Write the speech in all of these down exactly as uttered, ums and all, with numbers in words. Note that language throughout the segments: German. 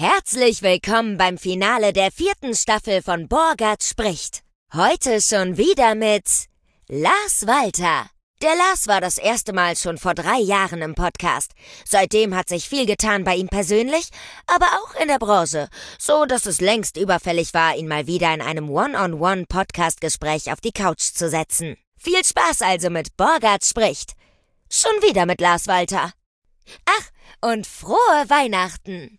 Herzlich willkommen beim Finale der vierten Staffel von Borgert spricht. Heute schon wieder mit Lars Walter. Der Lars war das erste Mal schon vor drei Jahren im Podcast. Seitdem hat sich viel getan bei ihm persönlich, aber auch in der Branche, so dass es längst überfällig war, ihn mal wieder in einem One-on-One-Podcast-Gespräch auf die Couch zu setzen. Viel Spaß also mit Borgert spricht. Schon wieder mit Lars Walter. Ach, und frohe Weihnachten!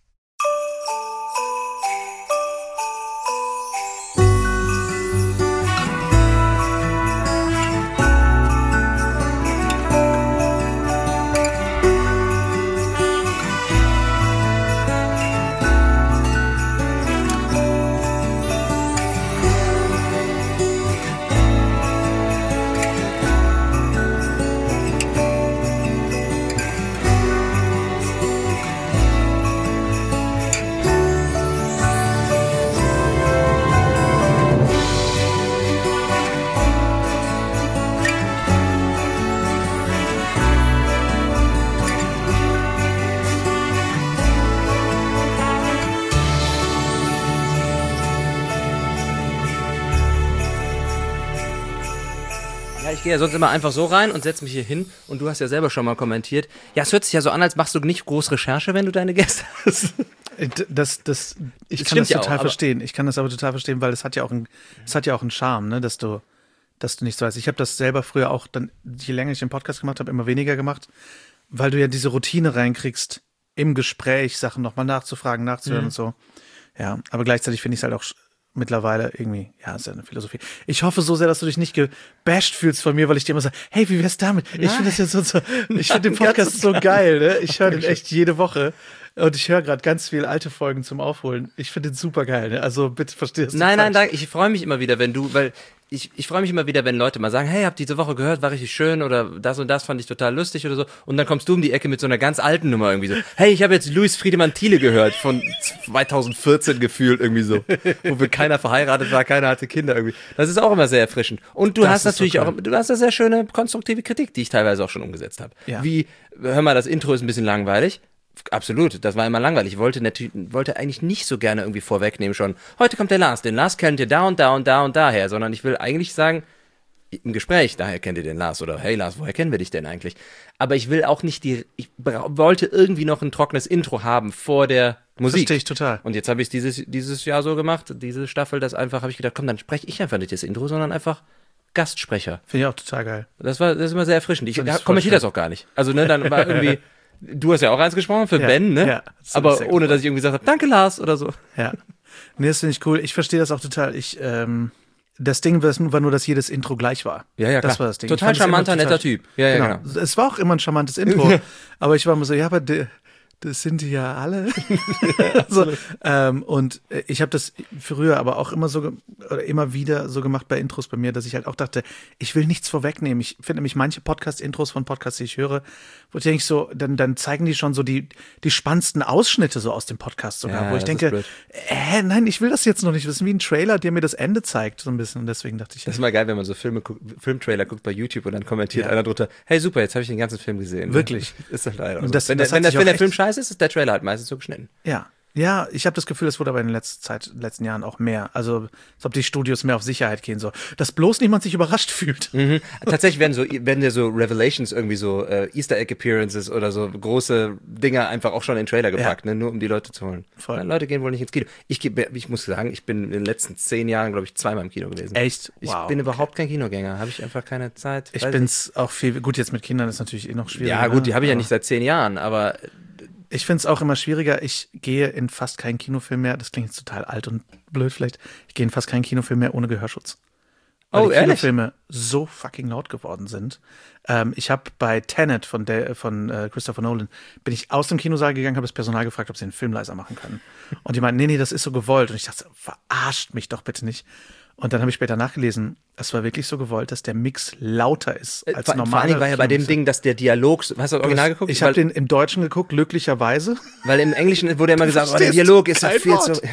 Ich gehe ja sonst immer einfach so rein und setze mich hier hin und du hast ja selber schon mal kommentiert. Ja, es hört sich ja so an, als machst du nicht groß Recherche, wenn du deine Gäste hast. Das, das, ich das kann das ja total auch, verstehen. Ich kann das aber total verstehen, weil es hat ja auch einen, es hat ja auch einen Charme, ne, dass du, dass du nicht so weißt. Ich habe das selber früher auch dann, je länger ich den Podcast gemacht habe, immer weniger gemacht, weil du ja diese Routine reinkriegst, im Gespräch Sachen nochmal nachzufragen, nachzuhören mhm. und so. Ja, aber gleichzeitig finde ich es halt auch mittlerweile irgendwie, ja, ist ja eine Philosophie. Ich hoffe so sehr, dass du dich nicht gebasht fühlst von mir, weil ich dir immer sage, hey, wie wär's damit? Nein. Ich finde das jetzt so, so ich finde den Podcast so geil, ne? Ich höre den echt jede Woche und ich höre gerade ganz viele alte Folgen zum Aufholen. Ich finde den super geil, ne? Also bitte versteh das. Nein, nein, danke. Ich freue mich immer wieder, wenn du, weil ich, ich freue mich immer wieder, wenn Leute mal sagen, hey, hab diese Woche gehört, war richtig schön oder das und das fand ich total lustig oder so. Und dann kommst du um die Ecke mit so einer ganz alten Nummer irgendwie so, hey, ich habe jetzt Louis Friedemann Thiele gehört von zweitausendvierzehn gefühlt irgendwie so, wo wir keiner verheiratet war, keiner hatte Kinder irgendwie. Das ist auch immer sehr erfrischend. Und du das hast natürlich so auch, du hast eine sehr schöne konstruktive Kritik, die ich teilweise auch schon umgesetzt habe. Ja. Wie, hör mal, das Intro ist ein bisschen langweilig. Absolut, das war immer langweilig. Ich wollte natürlich, wollte eigentlich nicht so gerne irgendwie vorwegnehmen schon, heute kommt der Lars, den Lars kennt ihr da und da und da und daher, sondern ich will eigentlich sagen, im Gespräch, daher kennt ihr den Lars oder hey Lars, woher kennen wir dich denn eigentlich? Aber ich will auch nicht die, ich wollte irgendwie noch ein trockenes Intro haben vor der Musik. Verstehe ich total. Und jetzt habe ich es dieses, dieses Jahr so gemacht, diese Staffel, das einfach, habe ich gedacht, komm, dann spreche ich einfach nicht das Intro, sondern einfach Gastsprecher. Finde ich auch total geil. Das war, das ist immer sehr erfrischend. Ich kommentiere das auch gar nicht. Also, ne, dann war irgendwie, du hast ja auch eins gesprochen für ja, Ben, ne? Ja, das aber ohne, cool. dass ich irgendwie gesagt habe, danke Lars oder so. Ja. Nee, das finde ich cool. Ich verstehe das auch total. Ich, ähm, das Ding war nur, dass jedes Intro gleich war. Ja, ja, klar. Das war das Ding. Total charmanter, netter Typ. Ja, ja, genau. genau. Es war auch immer ein charmantes Intro. Aber ich war immer so, ja, aber de, das sind die ja alle. also, ähm, und ich habe das früher aber auch immer so, oder immer wieder so gemacht bei Intros bei mir, dass ich halt auch dachte, ich will nichts vorwegnehmen. Ich finde nämlich manche Podcast-Intros von Podcasts, die ich höre, wo ich denke so, dann, dann zeigen die schon so die, die spannendsten Ausschnitte so aus dem Podcast sogar, ja, wo ich denke, äh, nein, ich will das jetzt noch nicht. Das ist wie ein Trailer, der mir das Ende zeigt, so ein bisschen. Und deswegen dachte ich. Das ist mal geil, wenn man so Filme guckt, Filmtrailer guckt bei YouTube und dann kommentiert ja. einer drunter, hey super, jetzt habe ich den ganzen Film gesehen. Wirklich. Ist doch leider. Und das, wenn das der, wenn der, wenn der Film scheiße ist, ist der Trailer halt meistens so geschnitten. Ja. Ja, ich habe das Gefühl, das wurde aber in der letzten Zeit, in den letzten Jahren auch mehr. Also, als ob die Studios mehr auf Sicherheit gehen, so. Dass bloß niemand sich überrascht fühlt. Mhm. Tatsächlich werden so, werden ja so Revelations irgendwie so, äh, Easter Egg Appearances oder so große Dinger einfach auch schon in den Trailer gepackt, ja. ne, nur um die Leute zu holen. Voll. Ja, Leute gehen wohl nicht ins Kino. Ich, ich muss sagen, ich bin in den letzten zehn Jahren, glaube ich, zweimal im Kino gewesen. Echt? Ich wow. bin überhaupt kein Kinogänger. Habe ich einfach keine Zeit. Ich bin's ich. auch viel, gut, jetzt mit Kindern ist natürlich eh noch schwieriger. Ja, gut, die habe ich ja nicht seit zehn Jahren, aber ich finde es auch immer schwieriger. Ich gehe in fast keinen Kinofilm mehr. Das klingt jetzt total alt und blöd vielleicht. Ich gehe in fast keinen Kinofilm mehr ohne Gehörschutz. Weil oh, die ehrlich? Kinofilme so fucking laut geworden sind. Ähm, ich habe bei Tenet von, der, von äh, Christopher Nolan, bin ich aus dem Kinosaal gegangen, habe das Personal gefragt, ob sie den Film leiser machen können. Und die meinten, nee, nee, das ist so gewollt. Und ich dachte, verarscht mich doch bitte nicht. Und dann habe ich später nachgelesen, es war wirklich so gewollt, dass der Mix lauter ist als Vor, normal. Vor allem war ja bei dem Ding, dass der Dialog, hast du das Original geguckt? Ich habe den im Deutschen geguckt, glücklicherweise. Weil im Englischen wurde immer gesagt, oh, der Dialog ist halt viel zu...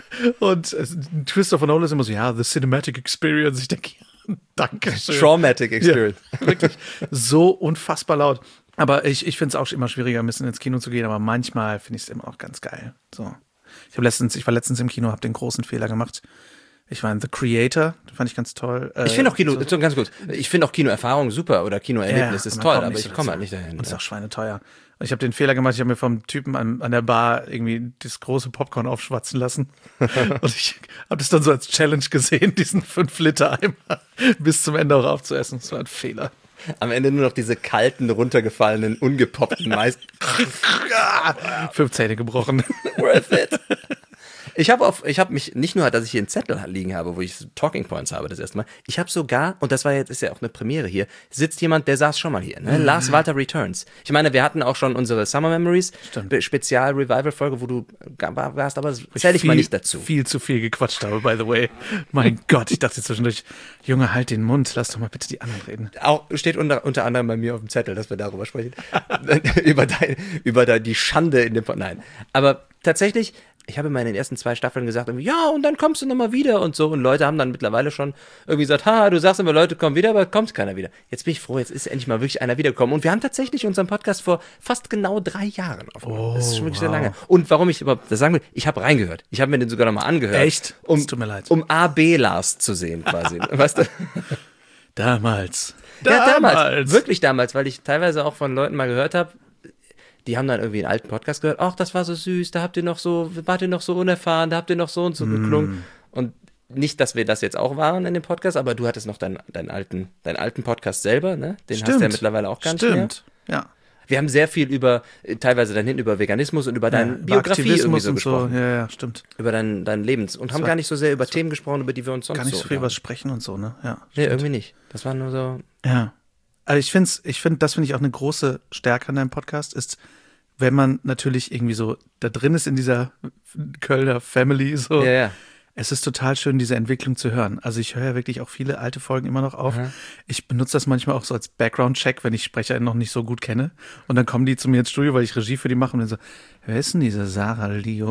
Und äh, Christopher Nolan ist immer so, ja, the cinematic experience. Ich denke, ja, danke schön. Traumatic experience. Ja, wirklich so unfassbar laut. Aber ich, ich finde es auch immer schwieriger, ein bisschen ins Kino zu gehen, aber manchmal finde ich es immer auch ganz geil. So. Ich habe letztens, ich war letztens im Kino, habe den großen Fehler gemacht. Ich war in The Creator, den fand ich ganz toll. Äh, Ich finde auch Kino, so. so ganz gut, ich finde auch Kinoerfahrung super oder Kinoerlebnis Ja, ist man toll, kommt aber nicht ich so komme dazu. halt nicht dahin. Und es ist Ja. auch schweineteuer. Ich habe den Fehler gemacht, ich habe mir vom Typen an, an der Bar irgendwie das große Popcorn aufschwatzen lassen. Und ich habe das dann so als Challenge gesehen, diesen fünf Liter Eimer bis zum Ende auch aufzuessen. Das war ein Fehler. Am Ende nur noch diese kalten, runtergefallenen, ungepoppten Mais. Fünf Zähne gebrochen. Worth it. Ich habe auf, ich habe mich nicht nur, dass ich hier einen Zettel liegen habe, wo ich so Talking Points habe das erste Mal. Ich habe sogar, und das war jetzt ist ja auch eine Premiere hier, sitzt jemand, der saß schon mal hier. Ne? Mhm. Lars Walter Returns. Ich meine, wir hatten auch schon unsere Summer Memories Spezial Revival Folge, wo du warst, aber zähl ich viel, mal nicht dazu. Viel zu viel gequatscht habe, by the way. Mein Gott, ich dachte zwischendurch, Junge, halt den Mund, lass doch mal bitte die anderen reden. Auch steht unter, unter anderem bei mir auf dem Zettel, dass wir darüber sprechen. über dein, über dein, die Schande in dem, nein. Aber tatsächlich, ich habe immer in den ersten zwei Staffeln gesagt, irgendwie, ja, und dann kommst du nochmal wieder und so. Und Leute haben dann mittlerweile schon irgendwie gesagt, ha, du sagst immer, Leute kommen wieder, aber kommt keiner wieder. Jetzt bin ich froh, jetzt ist endlich mal wirklich einer wiedergekommen. Und wir haben tatsächlich unseren Podcast vor fast genau drei Jahren aufgenommen. Oh, das ist schon wirklich wow. sehr lange. Und warum ich überhaupt das sagen will, ich habe reingehört. Ich habe mir den sogar nochmal angehört. Echt? Um, Es tut mir leid. Um A B Lars zu sehen, quasi. Weißt du? Damals. Ja, damals. Wirklich damals, weil ich teilweise auch von Leuten mal gehört habe, die haben dann irgendwie einen alten Podcast gehört, ach, das war so süß, da habt ihr noch so, wart ihr noch so unerfahren, da habt ihr noch so und so geklungen. Mm. Und nicht, dass wir das jetzt auch waren in dem Podcast, aber du hattest noch deinen, deinen alten, deinen alten Podcast selber, ne? Den Stimmt. hast du ja mittlerweile auch gar nicht mehr. Stimmt, ja. Wir haben sehr viel über, teilweise dann hinten über Veganismus und über deine ja, Biografie irgendwie so und gesprochen. So. Ja, ja, stimmt. Über dein, dein Lebens. Und das haben gar nicht so sehr über Themen gesprochen, über die wir uns sonst gar nicht so, so viel über Sprechen und so, ne? Ja. Nee, irgendwie nicht. Das war nur so. Ja. Also ich finde, ich finde, das finde ich auch eine große Stärke an deinem Podcast, ist, wenn man natürlich irgendwie so da drin ist in dieser Kölner Family, so. Ja, ja. Es ist total schön, diese Entwicklung zu hören. Also ich höre ja wirklich auch viele alte Folgen immer noch auf. Aha. Ich benutze das manchmal auch so als Background-Check, wenn ich Sprecher noch nicht so gut kenne. Und dann kommen die zu mir ins Studio, weil ich Regie für die mache und dann so, wer ist denn diese Sarah Leo?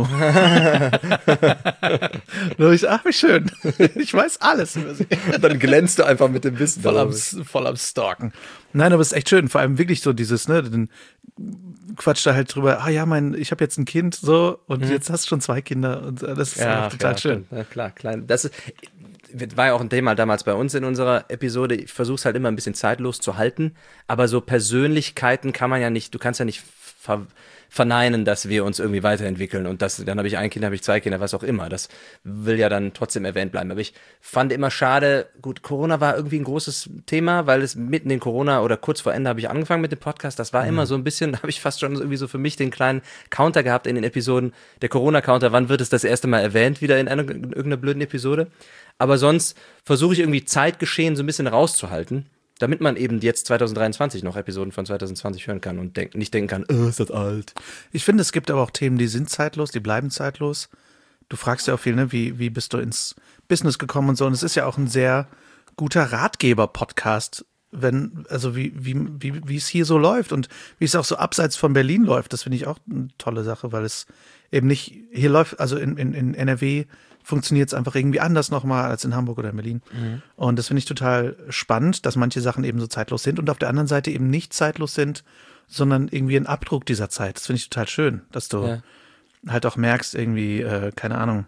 Und ich so, ach, wie schön. Ich weiß alles über sie. Und dann glänzt du einfach mit dem Wissen. Voll am, voll am Stalken. Nein, aber es ist echt schön. Vor allem wirklich so dieses, ne, dann quatscht da halt drüber, ah ja, mein, ich habe jetzt ein Kind, so, und mhm. jetzt hast du schon zwei Kinder. Und das ist ja, total ja, schön. Ja, klar, klein. Das ist, war ja auch ein Thema damals bei uns in unserer Episode. Ich versuche es halt immer ein bisschen zeitlos zu halten, aber so Persönlichkeiten kann man ja nicht, du kannst ja nicht ver verneinen, dass wir uns irgendwie weiterentwickeln und das, dann habe ich ein Kind, habe ich zwei Kinder, was auch immer. Das will ja dann trotzdem erwähnt bleiben. Aber ich fand immer schade, gut, Corona war irgendwie ein großes Thema, weil es mitten in Corona oder kurz vor Ende habe ich angefangen mit dem Podcast. Das war mhm. immer so ein bisschen, da habe ich fast schon irgendwie so für mich den kleinen Counter gehabt in den Episoden. Der Corona-Counter, wann wird es das erste Mal erwähnt, wieder in, einer, in irgendeiner blöden Episode. Aber sonst versuche ich irgendwie Zeitgeschehen so ein bisschen rauszuhalten, damit man eben jetzt zwanzig dreiundzwanzig noch Episoden von zwanzig zwanzig hören kann und denk, nicht denken kann, oh, ist das alt. Ich finde, es gibt aber auch Themen, die sind zeitlos, die bleiben zeitlos. Du fragst ja auch viel, ne, wie, wie bist du ins Business gekommen und so. Und es ist ja auch ein sehr guter Ratgeber-Podcast, wenn, also wie, wie, wie, wie es hier so läuft und wie es auch so abseits von Berlin läuft. Das finde ich auch eine tolle Sache, weil es eben nicht, hier läuft, also in, in, in N R W funktioniert es einfach irgendwie anders nochmal als in Hamburg oder in Berlin. Mhm. Und das finde ich total spannend, dass manche Sachen eben so zeitlos sind und auf der anderen Seite eben nicht zeitlos sind, sondern irgendwie ein Abdruck dieser Zeit. Das finde ich total schön, dass du ja. halt auch merkst, irgendwie, äh, keine Ahnung,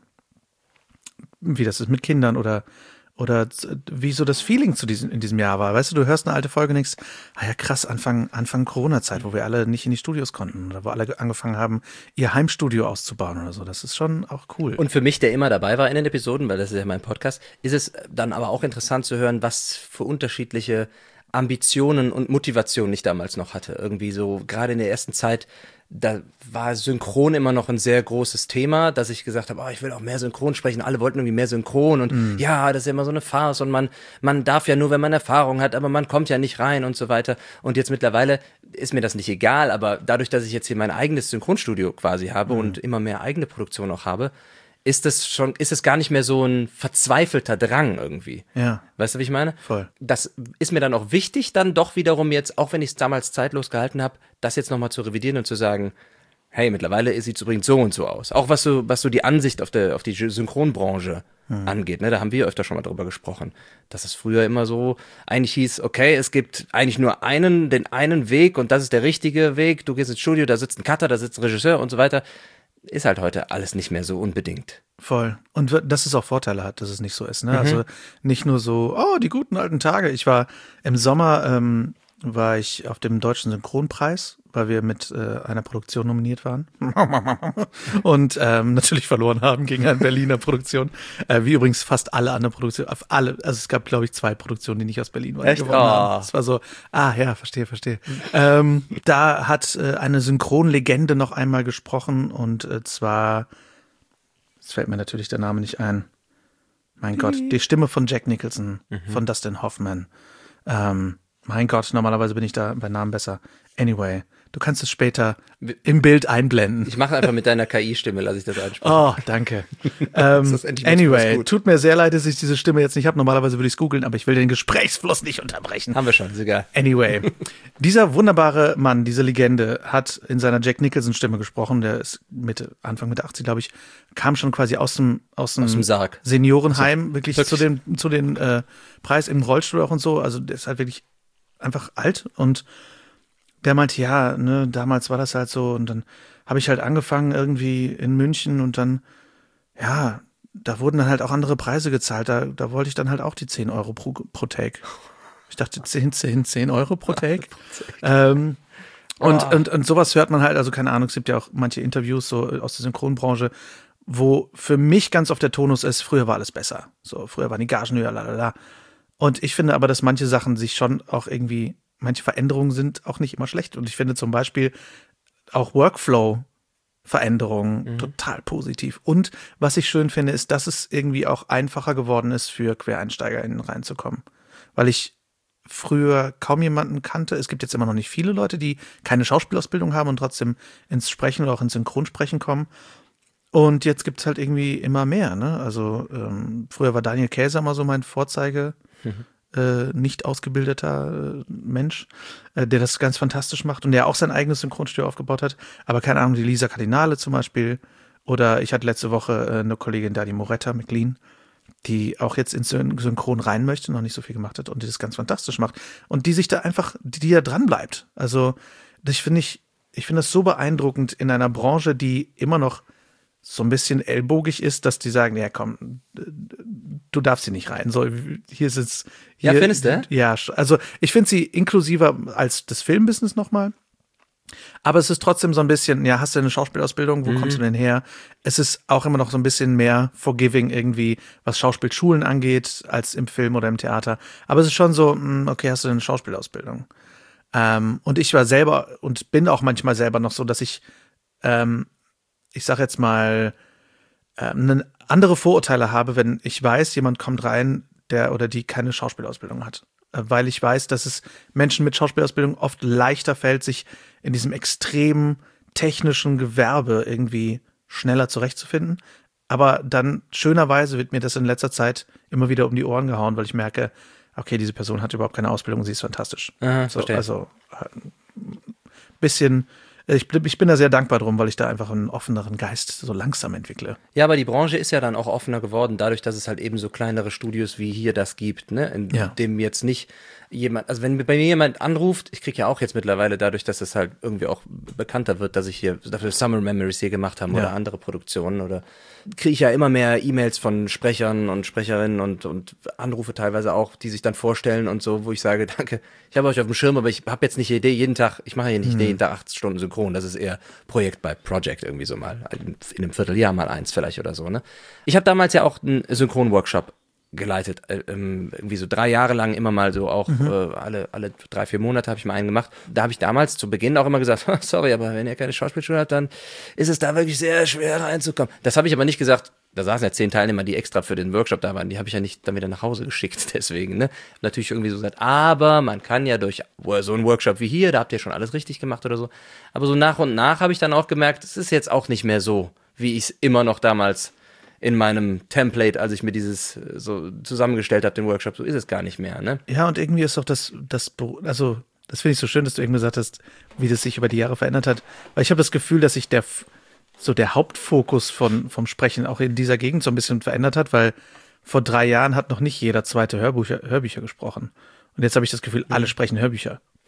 wie das ist mit Kindern oder oder wie so das Feeling zu diesem, in diesem Jahr war. Weißt du, du hörst eine alte Folge und denkst, ah ja krass, Anfang, Anfang Corona-Zeit, wo wir alle nicht in die Studios konnten oder wo alle angefangen haben, ihr Heimstudio auszubauen oder so. Das ist schon auch cool. Und für mich, der immer dabei war in den Episoden, weil das ist ja mein Podcast, ist es dann aber auch interessant zu hören, was für unterschiedliche Ambitionen und Motivationen ich damals noch hatte. Irgendwie so, gerade in der ersten Zeit, da war Synchron immer noch ein sehr großes Thema, dass ich gesagt habe, oh, ich will auch mehr Synchron sprechen. Alle wollten irgendwie mehr Synchron und mm. ja, das ist ja immer so eine Farce und man, man darf ja nur, wenn man Erfahrung hat, aber man kommt ja nicht rein und so weiter. Und jetzt mittlerweile ist mir das nicht egal, aber dadurch, dass ich jetzt hier mein eigenes Synchronstudio quasi habe mm. und immer mehr eigene Produktion auch habe, ist es schon, ist es gar nicht mehr so ein verzweifelter Drang irgendwie. Ja. Weißt du, wie ich meine? Voll. Das ist mir dann auch wichtig, dann doch wiederum jetzt, auch wenn ich es damals zeitlos gehalten habe, das jetzt nochmal zu revidieren und zu sagen, hey, mittlerweile sieht es übrigens so und so aus. Auch was so, was so die Ansicht auf, der, auf die Synchronbranche mhm. angeht, ne? Da haben wir öfter schon mal drüber gesprochen. Dass es früher immer so eigentlich hieß, okay, es gibt eigentlich nur einen, den einen Weg und das ist der richtige Weg. Du gehst ins Studio, da sitzt ein Cutter, da sitzt ein Regisseur und so weiter. ist halt heute alles nicht mehr so unbedingt. Voll. Und dass es auch Vorteile hat, dass es nicht so ist. Ne? Mhm. Also nicht nur so, oh, die guten alten Tage. Ich war im Sommer, ähm, war ich auf dem Deutschen Synchronpreis, weil wir mit äh, einer Produktion nominiert waren. Und ähm, natürlich verloren haben gegen eine Berliner Produktion. Äh, wie übrigens fast alle anderen Produktionen. Auf alle, also es gab, glaube ich, zwei Produktionen, die nicht aus Berlin waren. Echt? Gewonnen Oh. haben. Es war so, ah ja, verstehe, verstehe. ähm, da hat äh, eine Synchronlegende noch einmal gesprochen und äh, zwar, jetzt fällt mir natürlich der Name nicht ein. Mein Gott, die Stimme von Jack Nicholson, mhm. von Dustin Hoffman. Ähm, mein Gott, normalerweise bin ich da bei Namen besser. Anyway, du kannst es später im Bild einblenden. Ich mache einfach mit deiner K I-Stimme, lasse ich das einsprechen. Oh, danke. ähm, anyway, tut mir sehr leid, dass ich diese Stimme jetzt nicht habe. Normalerweise würde ich es googeln, aber ich will den Gesprächsfluss nicht unterbrechen. Haben wir schon, ist egal. Anyway, dieser wunderbare Mann, diese Legende, hat in seiner Jack Nicholson-Stimme gesprochen. Der ist Mitte, Anfang Mitte achtzig, glaube ich, kam schon quasi aus dem, aus dem, aus dem Sarg. Seniorenheim, so, wirklich, wirklich zu den, zu den äh, Preis im Rollstuhl auch und so. Also der ist halt wirklich einfach alt und der meinte, ja, ne, damals war das halt so und dann habe ich halt angefangen irgendwie in München und dann, ja, da wurden dann halt auch andere Preise gezahlt, da, da wollte ich dann halt auch die zehn Euro pro, pro Take. Ich dachte, zehn, zehn, zehn Euro pro Take. ähm, und, oh. und, und sowas hört man halt, also keine Ahnung, es gibt ja auch manche Interviews so aus der Synchronbranche, wo für mich ganz oft der Tonus ist, früher war alles besser. So, früher waren die Gagen höher, lalala. Und ich finde aber, dass manche Sachen sich schon auch irgendwie, manche Veränderungen sind auch nicht immer schlecht. Und ich finde zum Beispiel auch Workflow-Veränderungen mhm. total positiv. Und was ich schön finde, ist, dass es irgendwie auch einfacher geworden ist, für QuereinsteigerInnen reinzukommen. Weil ich früher kaum jemanden kannte. Es gibt jetzt immer noch nicht viele Leute, die keine Schauspielausbildung haben und trotzdem ins Sprechen oder auch ins Synchronsprechen kommen. Und jetzt gibt es halt irgendwie immer mehr, ne? Also ähm, früher war Daniel Käser mal so mein Vorzeige, mhm. äh, nicht ausgebildeter äh, Mensch, äh, der das ganz fantastisch macht und der auch sein eigenes Synchronstudio aufgebaut hat. Aber keine Ahnung, die Lisa Cardinale zum Beispiel. Oder ich hatte letzte Woche äh, eine Kollegin, Dani Moretta McLean, die auch jetzt ins Synchron rein möchte, noch nicht so viel gemacht hat und die das ganz fantastisch macht. Und die sich da einfach, die, die da dran bleibt. Also das finde ich, ich finde das so beeindruckend in einer Branche, die immer noch so ein bisschen ellbogig ist, dass die sagen, ja komm, du darfst hier nicht rein. So, hier ist es. Hier, ja, findest du? Ja, also ich finde sie inklusiver als das Filmbusiness nochmal. Aber es ist trotzdem so ein bisschen, ja, hast du eine Schauspielausbildung, wo mhm. kommst du denn her? Es ist auch immer noch so ein bisschen mehr forgiving irgendwie, was Schauspielschulen angeht, als im Film oder im Theater. Aber es ist schon so, okay, hast du eine Schauspielausbildung? Ähm, und ich war selber und bin auch manchmal selber noch so, dass ich ähm, ich sag jetzt mal, ähm, andere Vorurteile habe, wenn ich weiß, jemand kommt rein, der oder die keine Schauspielausbildung hat. Äh, weil ich weiß, dass es Menschen mit Schauspielausbildung oft leichter fällt, sich in diesem extrem technischen Gewerbe irgendwie schneller zurechtzufinden. Aber dann schönerweise wird mir das in letzter Zeit immer wieder um die Ohren gehauen, weil ich merke, okay, diese Person hat überhaupt keine Ausbildung, sie ist fantastisch. Aha, so, also ein bisschen Ich bin, ich bin da sehr dankbar drum, weil ich da einfach einen offeneren Geist so langsam entwickle. Ja, aber die Branche ist ja dann auch offener geworden, dadurch, dass es halt eben so kleinere Studios wie hier das gibt, ne? In ja. dem jetzt nicht jemand, also wenn bei mir jemand anruft, ich kriege ja auch jetzt mittlerweile dadurch, dass es halt irgendwie auch bekannter wird, dass ich hier dafür Summer Memories hier gemacht habe ja. oder andere Produktionen oder kriege ich ja immer mehr E-Mails von Sprechern und Sprecherinnen und, und Anrufe teilweise auch, die sich dann vorstellen und so, wo ich sage, danke, ich habe euch auf dem Schirm, aber ich habe jetzt nicht die Idee, jeden Tag, ich mache hier nicht mhm. jeden Tag acht Stunden Synchron, das ist eher Projekt bei Project irgendwie so mal, in einem Vierteljahr mal eins vielleicht oder so, ne? Ich habe damals ja auch einen Synchron-Workshop geleitet, äh, irgendwie so drei Jahre lang immer mal so auch, mhm. äh, alle, alle drei, vier Monate habe ich mal einen gemacht. Da habe ich damals zu Beginn auch immer gesagt, sorry, aber wenn ihr keine Schauspielschule habt, dann ist es da wirklich sehr schwer reinzukommen. Das habe ich aber nicht gesagt, da saßen ja zehn Teilnehmer, die extra für den Workshop da waren, die habe ich ja nicht dann wieder nach Hause geschickt, deswegen, ne. Natürlich irgendwie so gesagt, aber man kann ja durch so einen Workshop wie hier, da habt ihr schon alles richtig gemacht oder so. Aber so nach und nach habe ich dann auch gemerkt, es ist jetzt auch nicht mehr so, wie ich es immer noch damals in meinem Template, als ich mir dieses so zusammengestellt habe, den Workshop, so ist es gar nicht mehr, ne? Ja, und irgendwie ist doch das, das also das finde ich so schön, dass du eben gesagt hast, wie das sich über die Jahre verändert hat, weil ich habe das Gefühl, dass sich der so der Hauptfokus von vom Sprechen auch in dieser Gegend so ein bisschen verändert hat, weil vor drei Jahren hat noch nicht jeder zweite Hörbücher, Hörbücher gesprochen. Und jetzt habe ich das Gefühl, alle sprechen Hörbücher.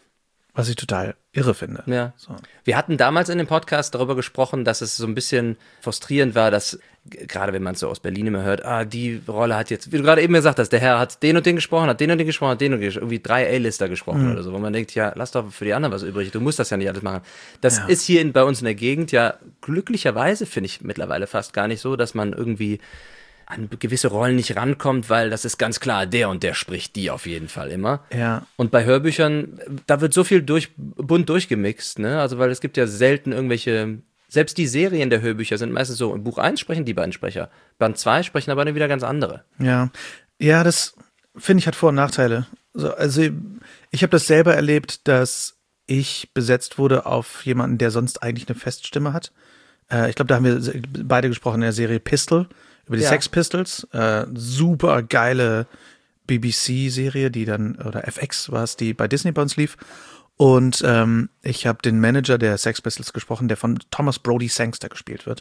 Was ich total irre finde. Ja. So. Wir hatten damals in dem Podcast darüber gesprochen, dass es so ein bisschen frustrierend war, dass, g- gerade wenn man es so aus Berlin immer hört, ah, die Rolle hat jetzt, wie du gerade eben gesagt hast, der Herr hat den und den gesprochen, hat den und den gesprochen, hat den und den gesprochen, irgendwie drei A-Lister gesprochen Mhm. oder so, wo man denkt, ja, lass doch für die anderen was übrig, du musst das ja nicht alles machen. Das Ja. ist hier in, bei uns in der Gegend ja glücklicherweise, finde ich mittlerweile fast gar nicht so, dass man irgendwie an gewisse Rollen nicht rankommt, weil das ist ganz klar, der und der spricht die auf jeden Fall immer. Ja. Und bei Hörbüchern, da wird so viel durch, bunt durchgemixt, ne? Also, weil es gibt ja selten irgendwelche, selbst die Serien der Hörbücher sind meistens so, im Buch eins sprechen die beiden Sprecher, Band zwei sprechen aber dann wieder ganz andere. Ja, ja, das finde ich hat Vor- und Nachteile. So, also ich habe das selber erlebt, dass ich besetzt wurde auf jemanden, der sonst eigentlich eine Feststimme hat. Äh, ich glaube, da haben wir beide gesprochen in der Serie Pistol, über die Ja. Sex Pistols. Äh, super geile B B C-Serie, die dann, oder F X war es, die bei Disney bei uns lief. Und ähm, ich habe den Manager der Sex Pistols gesprochen, der von Thomas Brody Sangster gespielt wird.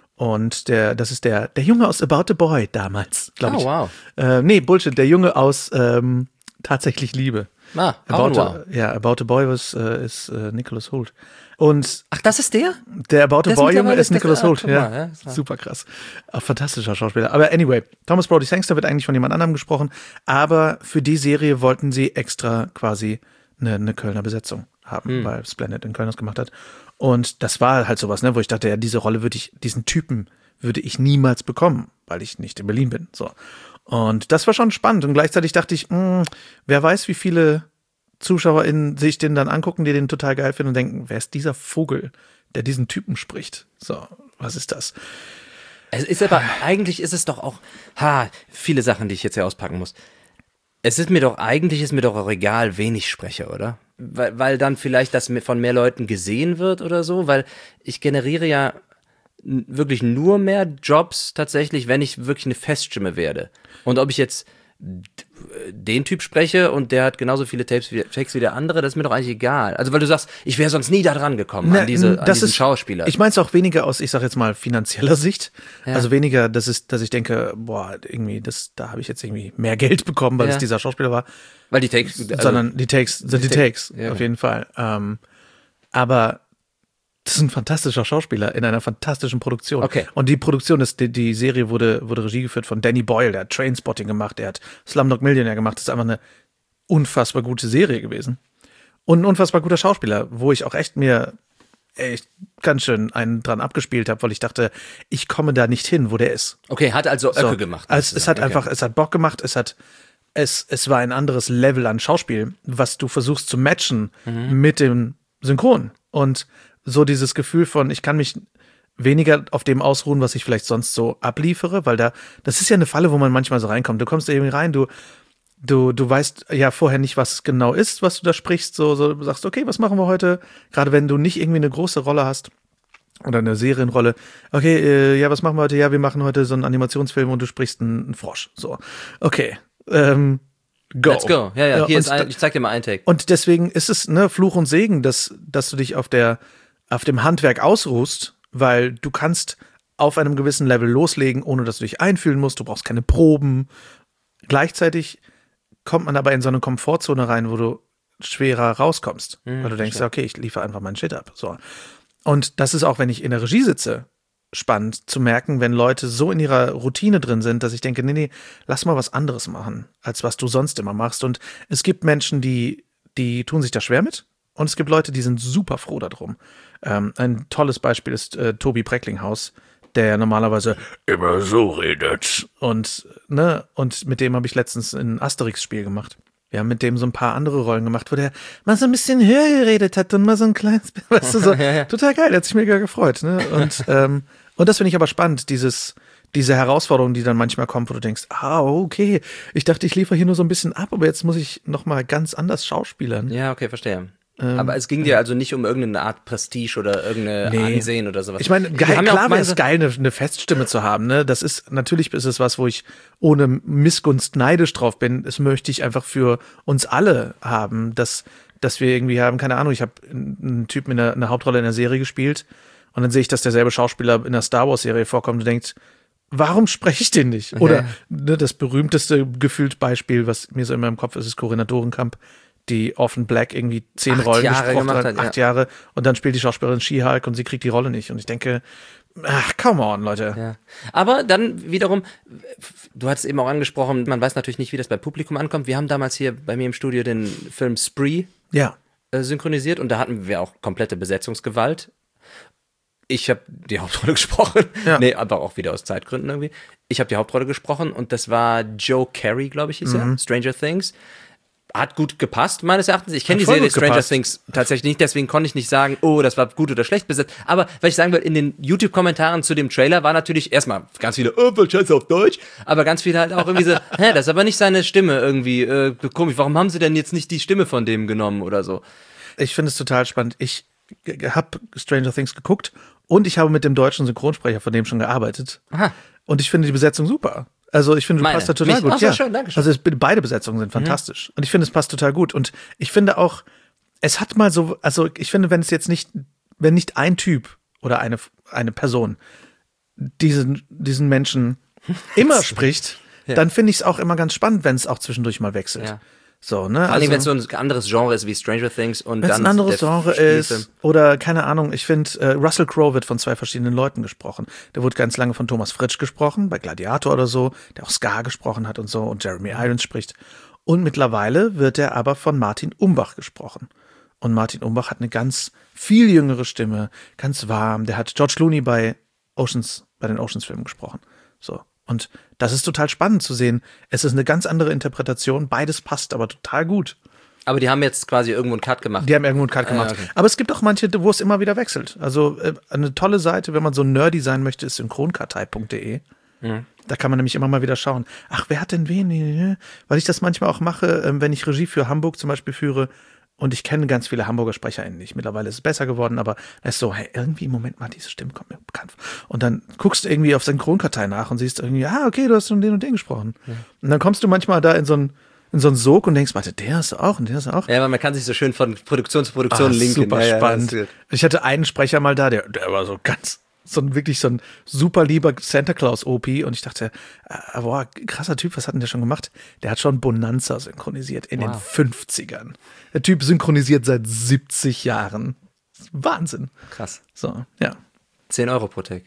Und der, das ist der, der Junge aus About a Boy damals, glaube Oh, ich. wow. Äh, nee, Bullshit, der Junge aus ähm, Tatsächlich Liebe. Ah, auch About wow. a, ja, About a Boy was, äh, ist äh, Nicholas Hoult. Und Ach, das ist der? der About a Der ist Boy Junge mittlerweile- ist Nicholas der- ah, Hoult. guck Ja, mal, ja, klar. super krass. Auch fantastischer Schauspieler. Aber anyway, Thomas Brody Sangster wird eigentlich von jemand anderem gesprochen, aber für die Serie wollten sie extra quasi eine, eine Kölner Besetzung haben, Hm. weil Splendid in Köln das gemacht hat. Und das war halt sowas, ne, wo ich dachte, ja, diese Rolle würde ich, diesen Typen würde ich niemals bekommen, weil ich nicht in Berlin bin. So. Und das war schon spannend. Und gleichzeitig dachte ich, mh, wer weiß, wie viele ZuschauerInnen sich den dann angucken, die den total geil finden und denken, wer ist dieser Vogel, der diesen Typen spricht? So, was ist das? Es ist aber, eigentlich ist es doch auch, ha, viele Sachen, die ich jetzt hier auspacken muss. Es ist mir doch, eigentlich ist mir doch auch egal, wen ich spreche, oder? Weil, weil dann vielleicht das von mehr Leuten gesehen wird oder so, weil ich generiere ja n- wirklich nur mehr Jobs tatsächlich, wenn ich wirklich eine Feststimme werde. Und ob ich jetzt d- den Typ spreche und der hat genauso viele Tapes wie, Takes wie der andere, das ist mir doch eigentlich egal. Also weil du sagst, ich wäre sonst nie da dran gekommen, Na, an diese, an das diesen ist- Schauspieler. Ich meine es auch weniger aus, ich sag jetzt mal, finanzieller Sicht. Ja. Also weniger, dass, es, dass ich denke, boah, irgendwie, das, da habe ich jetzt irgendwie mehr Geld bekommen, weil Ja. es dieser Schauspieler war. weil die Takes, also, sondern die Takes sind die Ta- Takes, ja, auf genau. jeden Fall. Ähm, aber das ist ein fantastischer Schauspieler in einer fantastischen Produktion. Okay. Und die Produktion, ist, die, die Serie wurde, wurde Regie geführt von Danny Boyle, der hat Trainspotting gemacht, der hat Slumdog Millionaire gemacht. Das ist einfach eine unfassbar gute Serie gewesen. Und ein unfassbar guter Schauspieler, wo ich auch echt mir echt ganz schön einen dran abgespielt habe, weil ich dachte, ich komme da nicht hin, wo der ist. okay, hat also Öcke So, gemacht. Also es hat sozusagen. einfach, es hat Bock gemacht, es hat, es, es war ein anderes Level an Schauspiel, was du versuchst zu matchen Mhm. mit dem Synchron. Und so dieses Gefühl von, ich kann mich weniger auf dem ausruhen, was ich vielleicht sonst so abliefere, weil da, das ist ja eine Falle, wo man manchmal so reinkommt. Du kommst da irgendwie rein, du, du, du weißt ja vorher nicht, was es genau ist, was du da sprichst, so, so du sagst, okay, was machen wir heute? Gerade wenn du nicht irgendwie eine große Rolle hast. Oder eine Serienrolle. Okay, äh, ja, was machen wir heute? Ja, wir machen heute so einen Animationsfilm und du sprichst einen, einen Frosch. So, okay, ähm, go. Let's go. Ja, ja, hier und ist ein, ich zeig dir mal einen Take. Und deswegen ist es ne Fluch und Segen, dass, dass du dich auf der, auf dem Handwerk ausruhst, weil du kannst auf einem gewissen Level loslegen, ohne dass du dich einfühlen musst. Du brauchst keine Proben. Gleichzeitig kommt man aber in so eine Komfortzone rein, wo du schwerer rauskommst. Hm, weil du denkst, okay, ich liefere einfach meinen Shit ab. So. Und das ist auch, wenn ich in der Regie sitze, spannend zu merken, wenn Leute so in ihrer Routine drin sind, dass ich denke, nee, nee, lass mal was anderes machen, als was du sonst immer machst. Und es gibt Menschen, die, die tun sich da schwer mit. Und es gibt Leute, die sind super froh darum. Ähm, ein tolles Beispiel ist äh, Tobi Brecklinghaus, der ja normalerweise immer so redet. Und, ne, und mit dem habe ich letztens ein Asterix-Spiel gemacht. Wir haben mit dem so ein paar andere Rollen gemacht, wo der mal so ein bisschen höher geredet hat und mal so ein kleines, weißt du, so, Ja, ja. total geil, der hat sich mega gefreut, ne? Und, ähm, und das finde ich aber spannend, dieses, diese Herausforderung, die dann manchmal kommt, wo du denkst, ah, okay, ich dachte, ich liefere hier nur so ein bisschen ab, aber jetzt muss ich nochmal ganz anders schauspielern. Ja, okay, verstehe. Aber es ging dir also nicht um irgendeine Art Prestige oder irgendeine Nee. Ansehen oder sowas. Ich meine, Wir geil, haben ja klar auch wäre mal es so- geil, eine, eine Feststimme zu haben, ne? Das ist, natürlich ist es was, wo ich ohne Missgunst neidisch drauf bin. Das möchte ich einfach für uns alle haben, dass, dass wir irgendwie haben, keine Ahnung, ich habe einen Typen in einer, eine Hauptrolle in einer Serie gespielt und dann sehe ich, dass derselbe Schauspieler in einer Star Wars Serie vorkommt und denkt, warum spreche ich den nicht? Oder Ja. ne, das berühmteste gefühlt Beispiel, was mir so in meinem Kopf ist, ist Corinna Dorenkamp, die Orphan Black irgendwie zehn Acht Rollen Jahre gesprochen gemacht hat, hat, acht ja. Jahre, und dann spielt die Schauspielerin She-Hulk und sie kriegt die Rolle nicht. Und ich denke, ach, come on, Leute. Ja. Aber dann wiederum, du hattest eben auch angesprochen, man weiß natürlich nicht, wie das beim Publikum ankommt. Wir haben damals hier bei mir im Studio den Film Spree Ja. äh, synchronisiert und da hatten wir auch komplette Besetzungsgewalt. Ich habe die Hauptrolle gesprochen. Ja. Nee, aber auch wieder aus Zeitgründen irgendwie. Ich habe die Hauptrolle gesprochen und das war Joe Carey, glaube ich, hieß Mhm. er. Stranger Things. Hat gut gepasst, meines Erachtens. Ich kenne die Hat voll Serie gut Stranger gepasst. Things tatsächlich nicht, deswegen konnte ich nicht sagen, oh, das war gut oder schlecht besetzt. Aber, weil ich sagen will, in den YouTube-Kommentaren zu dem Trailer war natürlich erstmal ganz viele, oh, voll scheiße auf Deutsch, aber ganz viele halt auch irgendwie so, hä, das ist aber nicht seine Stimme irgendwie, äh, komisch, warum haben sie denn jetzt nicht die Stimme von dem genommen oder so? Ich finde es total spannend. Ich habe Stranger Things geguckt und ich habe mit dem deutschen Synchronsprecher von dem schon gearbeitet. Aha. Und ich finde die Besetzung super. Also ich finde, du Meine. passt da total Mich? gut. Ach so, ja. schön, danke schön. Also es, beide Besetzungen sind fantastisch. Und ich finde, es passt total gut. Und ich finde auch, es hat mal so, also ich finde, wenn es jetzt nicht, wenn nicht ein Typ oder eine, eine Person diesen, diesen Menschen immer spricht, Ja. dann finde ich es auch immer ganz spannend, wenn es auch zwischendurch mal wechselt. Ja. So, ne? Vor allem, wenn es Also- so ein anderes Genre ist wie Stranger Things und Wenn es dann ein anderes der Genre Spielfilm. ist oder keine Ahnung, ich finde, äh, Russell Crowe wird von zwei verschiedenen Leuten gesprochen. Der wurde ganz lange von Thomas Fritsch gesprochen, bei Gladiator oder so, der auch Scar gesprochen hat und so und Jeremy Irons spricht. Und mittlerweile wird er aber von Martin Umbach gesprochen. Und Martin Umbach hat eine ganz viel jüngere Stimme, ganz warm. Der hat George Clooney bei Oceans, bei den Oceans-Filmen gesprochen. So. Und das ist total spannend zu sehen. Es ist eine ganz andere Interpretation, beides passt aber total gut. Aber die haben jetzt quasi irgendwo einen Cut gemacht. Die haben irgendwo einen Cut gemacht. Ah, okay. Aber es gibt auch manche, wo es immer wieder wechselt. Also äh, eine tolle Seite, wenn man so nerdy sein möchte, ist synchronkartei punkt de. Mhm. Da kann man nämlich immer mal wieder schauen. Ach, wer hat denn wen? Weil ich das manchmal auch mache, ähm, wenn ich Regie für Hamburg zum Beispiel führe. Und ich kenne ganz viele Hamburger SprecherInnen nicht. Mittlerweile ist es besser geworden, aber es ist so, hey, irgendwie, Moment mal, diese Stimme kommt mir bekannt vor. Und dann guckst du irgendwie auf Synchronkartei nach und siehst irgendwie, ah, okay, du hast von den und den gesprochen. Ja. Und dann kommst du manchmal da in so ein in so einen Sog und denkst, warte, der ist auch und der ist auch. Ja, aber man kann sich so schön von Produktion zu Produktion Ah, linken. super ja, spannend. Ja, ich hatte einen Sprecher mal da, der, der war so ganz, so ein wirklich so ein super lieber Santa Claus O P und ich dachte, äh, boah, krasser Typ, was hat denn der schon gemacht? Der hat schon Bonanza synchronisiert in Wow. den fünfzigern. Der Typ synchronisiert seit siebzig Jahren. Wahnsinn. krass. So, ja. zehn Euro pro Tag.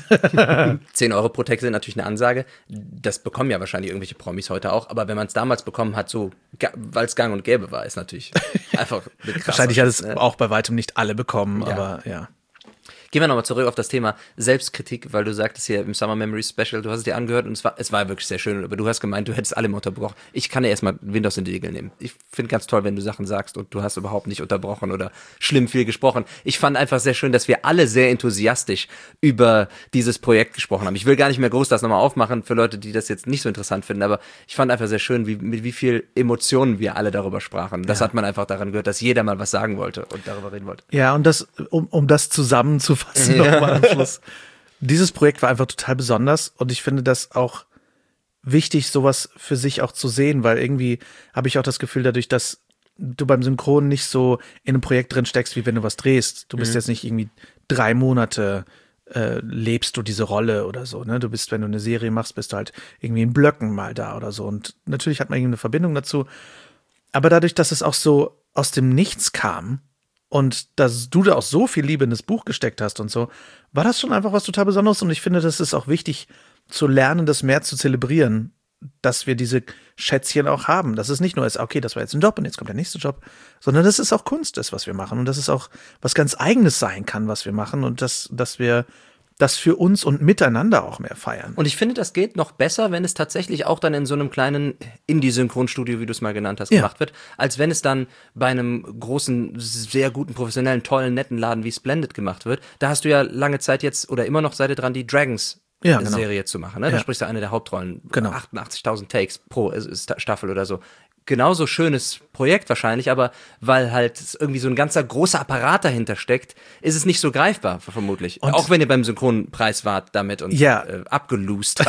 zehn Euro pro Tag sind natürlich eine Ansage. Das bekommen ja wahrscheinlich irgendwelche Promis heute auch. Aber wenn man es damals bekommen hat, so, weil es gang und gäbe war, ist natürlich einfach eine krasse Wahrscheinlich hat es Schritt, ne? auch bei weitem nicht alle bekommen, Ja. aber ja. Gehen wir nochmal zurück auf das Thema Selbstkritik, weil du sagtest hier im Summer Memory Special, du hast es dir angehört und es war, es war wirklich sehr schön, aber du hast gemeint, du hättest alle mal unterbrochen. Ich kann ja erstmal Windows in die Nägel nehmen. Ich finde ganz toll, wenn du Sachen sagst und du hast überhaupt nicht unterbrochen oder schlimm viel gesprochen. Ich fand einfach sehr schön, dass wir alle sehr enthusiastisch über dieses Projekt gesprochen haben. Ich will gar nicht mehr groß das nochmal aufmachen für Leute, die das jetzt nicht so interessant finden, aber ich fand einfach sehr schön, wie, mit wie viel Emotionen wir alle darüber sprachen. Das Ja. hat man einfach daran gehört, dass jeder mal was sagen wollte und darüber reden wollte. Ja, und das, um, um das zusammenzufassen Ja. nochmal am Schluss. Dieses Projekt war einfach total besonders und ich finde das auch wichtig, sowas für sich auch zu sehen, weil irgendwie habe ich auch das Gefühl, dadurch, dass du beim Synchron nicht so in einem Projekt drin steckst, wie wenn du was drehst. Du bist Mhm. jetzt nicht irgendwie drei Monate äh, lebst du diese Rolle oder so, ne? Du bist, wenn du eine Serie machst, bist du halt irgendwie in Blöcken mal da oder so. Und natürlich hat man irgendwie eine Verbindung dazu. Aber dadurch, dass es auch so aus dem Nichts kam und dass du da auch so viel Liebe in das Buch gesteckt hast und so, war das schon einfach was total Besonderes. Und ich finde, das ist auch wichtig zu lernen, das mehr zu zelebrieren, dass wir diese Schätzchen auch haben. Dass es nicht nur ist, okay, das war jetzt ein Job und jetzt kommt der nächste Job, sondern dass es auch Kunst ist, was wir machen. Und dass es auch was ganz Eigenes sein kann, was wir machen. Und dass, dass wir das für uns und miteinander auch mehr feiern. Und ich finde, das geht noch besser, wenn es tatsächlich auch dann in so einem kleinen Indie-Synchronstudio, wie du es mal genannt hast, Ja. gemacht wird, als wenn es dann bei einem großen, sehr guten, professionellen, tollen, netten Laden wie Splendid gemacht wird. Da hast du ja lange Zeit jetzt, oder immer noch seid ihr dran, die Dragons Ja, genau. Serie zu machen. Ne? Da Ja. sprichst du eine der Hauptrollen. Genau. achtundachtzigtausend Takes pro äh, Sta- Staffel oder so. Genauso schönes Projekt wahrscheinlich, aber weil halt irgendwie so ein ganzer großer Apparat dahinter steckt, ist es nicht so greifbar, vermutlich. Und- auch wenn ihr beim Synchronpreis wart damit und Ja. äh, abgeloost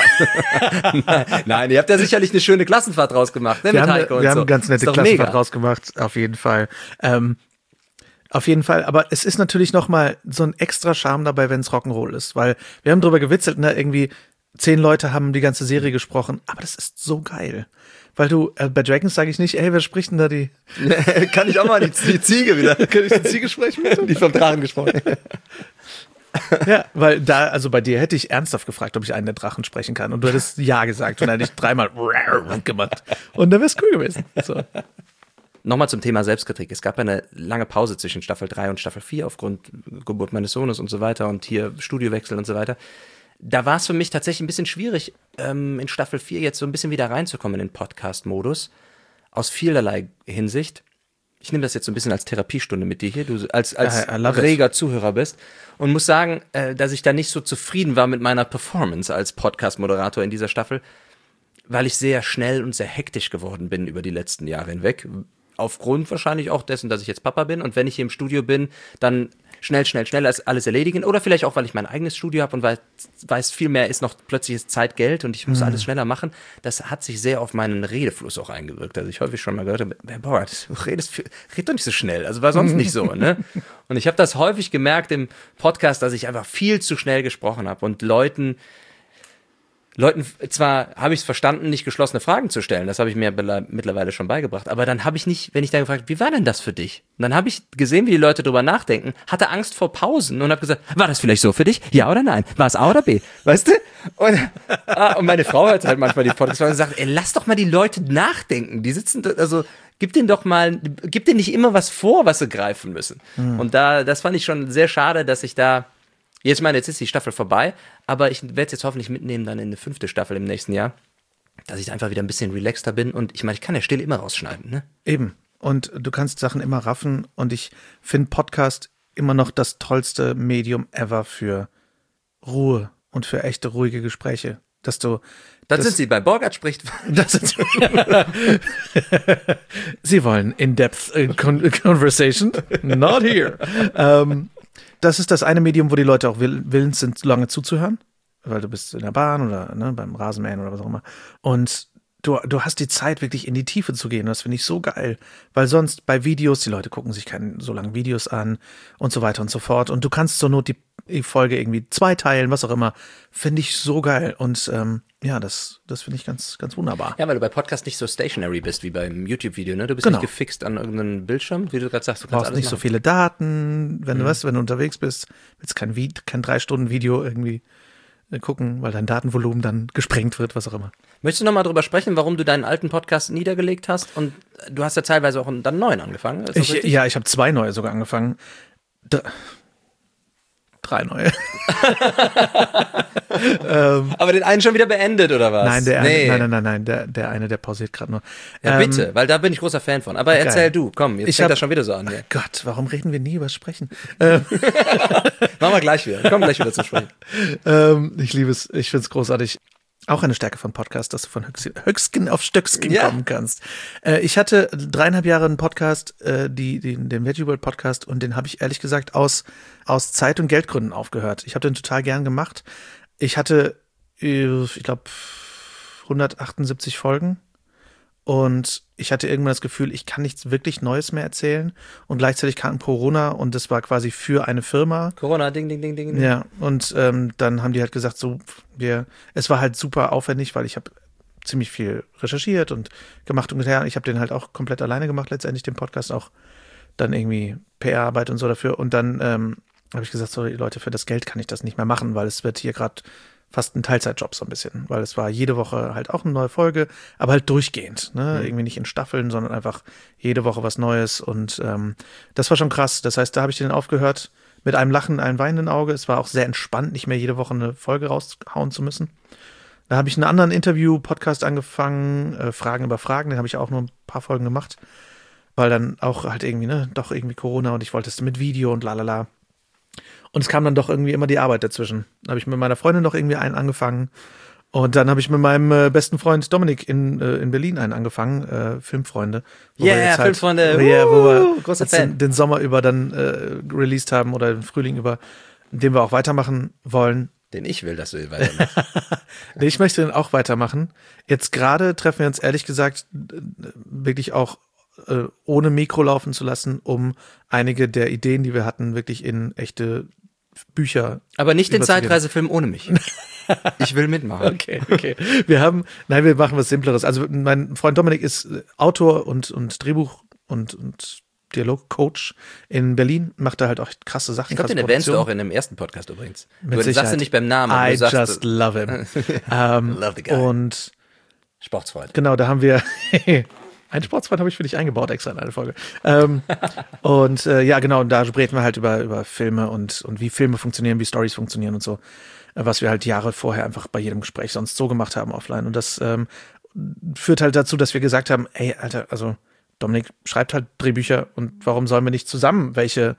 habt. Nein, ihr habt ja sicherlich eine schöne Klassenfahrt draus gemacht, ne, Wir mit haben, Heiko und wir so. haben ganz nette Ist doch Klassenfahrt mega. rausgemacht, auf jeden Fall. Ähm, auf jeden Fall, aber es ist natürlich noch mal so ein extra Charme dabei, wenn es Rock'n'Roll ist, weil wir haben drüber gewitzelt, ne, irgendwie zehn Leute haben die ganze Serie gesprochen, aber das ist so geil. weil du, äh, bei Dragons sage ich nicht, ey, wer spricht denn da die? Kann ich auch mal die, die Ziege wieder? Kann ich die Ziege sprechen? Die vom Drachen gesprochen. Ja, weil da, also bei dir hätte ich ernsthaft gefragt, ob ich einen der Drachen sprechen kann. Und du hättest ja gesagt und dann hätte ich dreimal gemacht. Und dann wäre es cool gewesen. So. Nochmal zum Thema Selbstkritik. Es gab eine lange Pause zwischen Staffel drei und Staffel vier aufgrund Geburt meines Sohnes und so weiter und hier Studiowechsel und so weiter. Da war es für mich tatsächlich ein bisschen schwierig, ähm, in Staffel vier jetzt so ein bisschen wieder reinzukommen in den Podcast-Modus. Aus vielerlei Hinsicht. Ich nehme das jetzt so ein bisschen als Therapiestunde mit dir hier, du als, als reger Zuhörer bist und muss sagen, äh, dass ich da nicht so zufrieden war mit meiner Performance als Podcast-Moderator in dieser Staffel, weil ich sehr schnell und sehr hektisch geworden bin über die letzten Jahre hinweg. Aufgrund wahrscheinlich auch dessen, dass ich jetzt Papa bin und wenn ich hier im Studio bin, dann schnell, schnell, schnell alles erledigen oder vielleicht auch, weil ich mein eigenes Studio habe und weil, weiß, viel mehr ist noch plötzlich ist Zeit, Geld und ich muss mhm. alles schneller machen. Das hat sich sehr auf meinen Redefluss auch eingewirkt. Also ich häufig schon mal gehört habe, boah, du redest viel, red doch nicht so schnell. Also war sonst nicht so, ne? Und ich habe das häufig gemerkt im Podcast, dass ich einfach viel zu schnell gesprochen habe und Leuten Leuten, zwar habe ich es verstanden, nicht geschlossene Fragen zu stellen, das habe ich mir be- mittlerweile schon beigebracht, aber dann habe ich nicht, wenn ich dann gefragt, wie war denn das für dich? Und dann habe ich gesehen, wie die Leute drüber nachdenken, hatte Angst vor Pausen und habe gesagt, war das vielleicht so für dich? Ja oder nein? War es A oder B? Weißt du? Und, ah, und meine Frau hört halt manchmal die Podcasts und sagt, ey, lass doch mal die Leute nachdenken, die sitzen, also gib denen doch mal, gib denen nicht immer was vor, was sie greifen müssen. Mhm. Und da, das fand ich schon sehr schade, dass ich da Jetzt meine, jetzt ist die Staffel vorbei, aber ich werde es jetzt hoffentlich mitnehmen dann in eine fünfte Staffel im nächsten Jahr, dass ich einfach wieder ein bisschen relaxter bin und ich meine, ich kann ja still immer rausschneiden, ne? Eben. Und du kannst Sachen immer raffen und ich finde Podcast immer noch das tollste Medium ever für Ruhe und für echte, ruhige Gespräche. Dass du Dann das, sind Sie bei Borgert spricht. Das sind, Sie wollen in-depth conversation? Not here. Ähm, Das ist das eine Medium, wo die Leute auch willens sind, lange zuzuhören, weil du bist in der Bahn oder ne, beim Rasenmähen oder was auch immer. Und du, du hast die Zeit, wirklich in die Tiefe zu gehen. Das finde ich so geil, weil sonst bei Videos, die Leute gucken sich keine so lange Videos an und so weiter und so fort. Und du kannst zur Not die, die Folge irgendwie zweiteilen, was auch immer. Finde ich so geil. Und ähm, ja, das, das finde ich ganz, ganz wunderbar. Ja, weil du bei Podcast nicht so stationary bist wie beim YouTube-Video, ne? Du bist genau. nicht gefixt an irgendeinem Bildschirm, wie du gerade sagst. Du kannst brauchst alles nicht machen. So viele Daten, wenn mhm. du weißt, wenn du unterwegs bist, willst kein, kein drei Stunden Video irgendwie gucken, weil dein Datenvolumen dann gesprengt wird, was auch immer. Möchtest du nochmal drüber sprechen, warum du deinen alten Podcast niedergelegt hast? Und du hast ja teilweise auch dann einen neuen angefangen. Ist das ich, ja, ich habe zwei neue sogar angefangen. Dr- Drei neue. ähm, Aber den einen schon wieder beendet, oder was? Nein, der nee. eine, nein, nein, nein, nein, der, der eine, der pausiert gerade nur. Ja, ähm, bitte, weil da bin ich großer Fan von. Aber geil. Erzähl du, komm, jetzt ich fängt hab, das schon wieder so an. Oh Gott, warum reden wir nie über Sprechen? ähm, Machen wir gleich wieder, komm gleich wieder zu sprechen. ähm, ich liebe es, ich finde es großartig. Auch eine Stärke von Podcast, dass du von Höchstgen, Höchstgen auf Stöcksken ja. kommen kannst. Äh, ich hatte dreieinhalb Jahre einen Podcast, äh, die, die, den Veggie World Podcast, und den habe ich ehrlich gesagt aus, aus Zeit- und Geldgründen aufgehört. Ich habe den total gern gemacht. Ich hatte, ich glaube, hundertachtundsiebzig Folgen. Und ich hatte irgendwann das Gefühl, ich kann nichts wirklich Neues mehr erzählen. Und gleichzeitig kam Corona und das war quasi für eine Firma. Corona, ding, ding, ding, ding. Ja, und ähm, dann haben die halt gesagt, so, wir, es war halt super aufwendig, weil ich habe ziemlich viel recherchiert und gemacht und getan. Ich habe den halt auch komplett alleine gemacht, letztendlich den Podcast, auch dann irgendwie P R-Arbeit und so dafür. Und dann ähm, habe ich gesagt, sorry Leute, für das Geld kann ich das nicht mehr machen, weil es wird hier gerade fast ein Teilzeitjob so ein bisschen, weil es war jede Woche halt auch eine neue Folge, aber halt durchgehend, ne? Mhm. Irgendwie nicht in Staffeln, sondern einfach jede Woche was Neues und ähm, das war schon krass. Das heißt, da habe ich den aufgehört mit einem Lachen, einem weinenden Auge. Es war auch sehr entspannt, nicht mehr jede Woche eine Folge raushauen zu müssen. Da habe ich einen anderen Interview-Podcast angefangen, äh, Fragen über Fragen, den habe ich auch nur ein paar Folgen gemacht, weil dann auch halt irgendwie, ne, doch irgendwie Corona und ich wollte es mit Video und lalala. Und es kam dann doch irgendwie immer die Arbeit dazwischen. Da habe ich mit meiner Freundin noch irgendwie einen angefangen. Und dann habe ich mit meinem äh, besten Freund Dominik in, äh, in Berlin einen angefangen, äh, Filmfreunde. Ja, yeah, halt, Filmfreunde, wo, yeah, wo wir großer Fan. Den, den Sommer über dann äh, released haben oder den Frühling über, den wir auch weitermachen wollen. Den ich will, dass du ihn weitermachst. Nee, ich möchte den auch weitermachen. Jetzt gerade treffen wir uns ehrlich gesagt wirklich auch äh, ohne Mikro laufen zu lassen, um einige der Ideen, die wir hatten, wirklich in echte Bücher. Aber nicht den Zeitreisefilm ohne mich. Ich will mitmachen. Okay, okay. Wir haben, nein, wir machen was Simpleres. Also mein Freund Dominik ist Autor und, und Drehbuch und, und Dialogcoach in Berlin, macht da halt auch krasse Sachen. Ich glaube, den erwähnst du auch in dem ersten Podcast übrigens. Mit du sagst ihn nicht beim Namen. I du sagst, just love him. ähm, love the guy. Und Sportsfreund. genau, da haben wir einen Sportsfreund habe ich für dich eingebaut extra in eine Folge. Ähm, und äh, ja, genau, und da reden wir halt über, über Filme und, und wie Filme funktionieren, wie Storys funktionieren und so, äh, was wir halt Jahre vorher einfach bei jedem Gespräch sonst so gemacht haben offline. Und das ähm, führt halt dazu, dass wir gesagt haben, ey, Alter, also Dominik schreibt halt Drehbücher und warum sollen wir nicht zusammen welche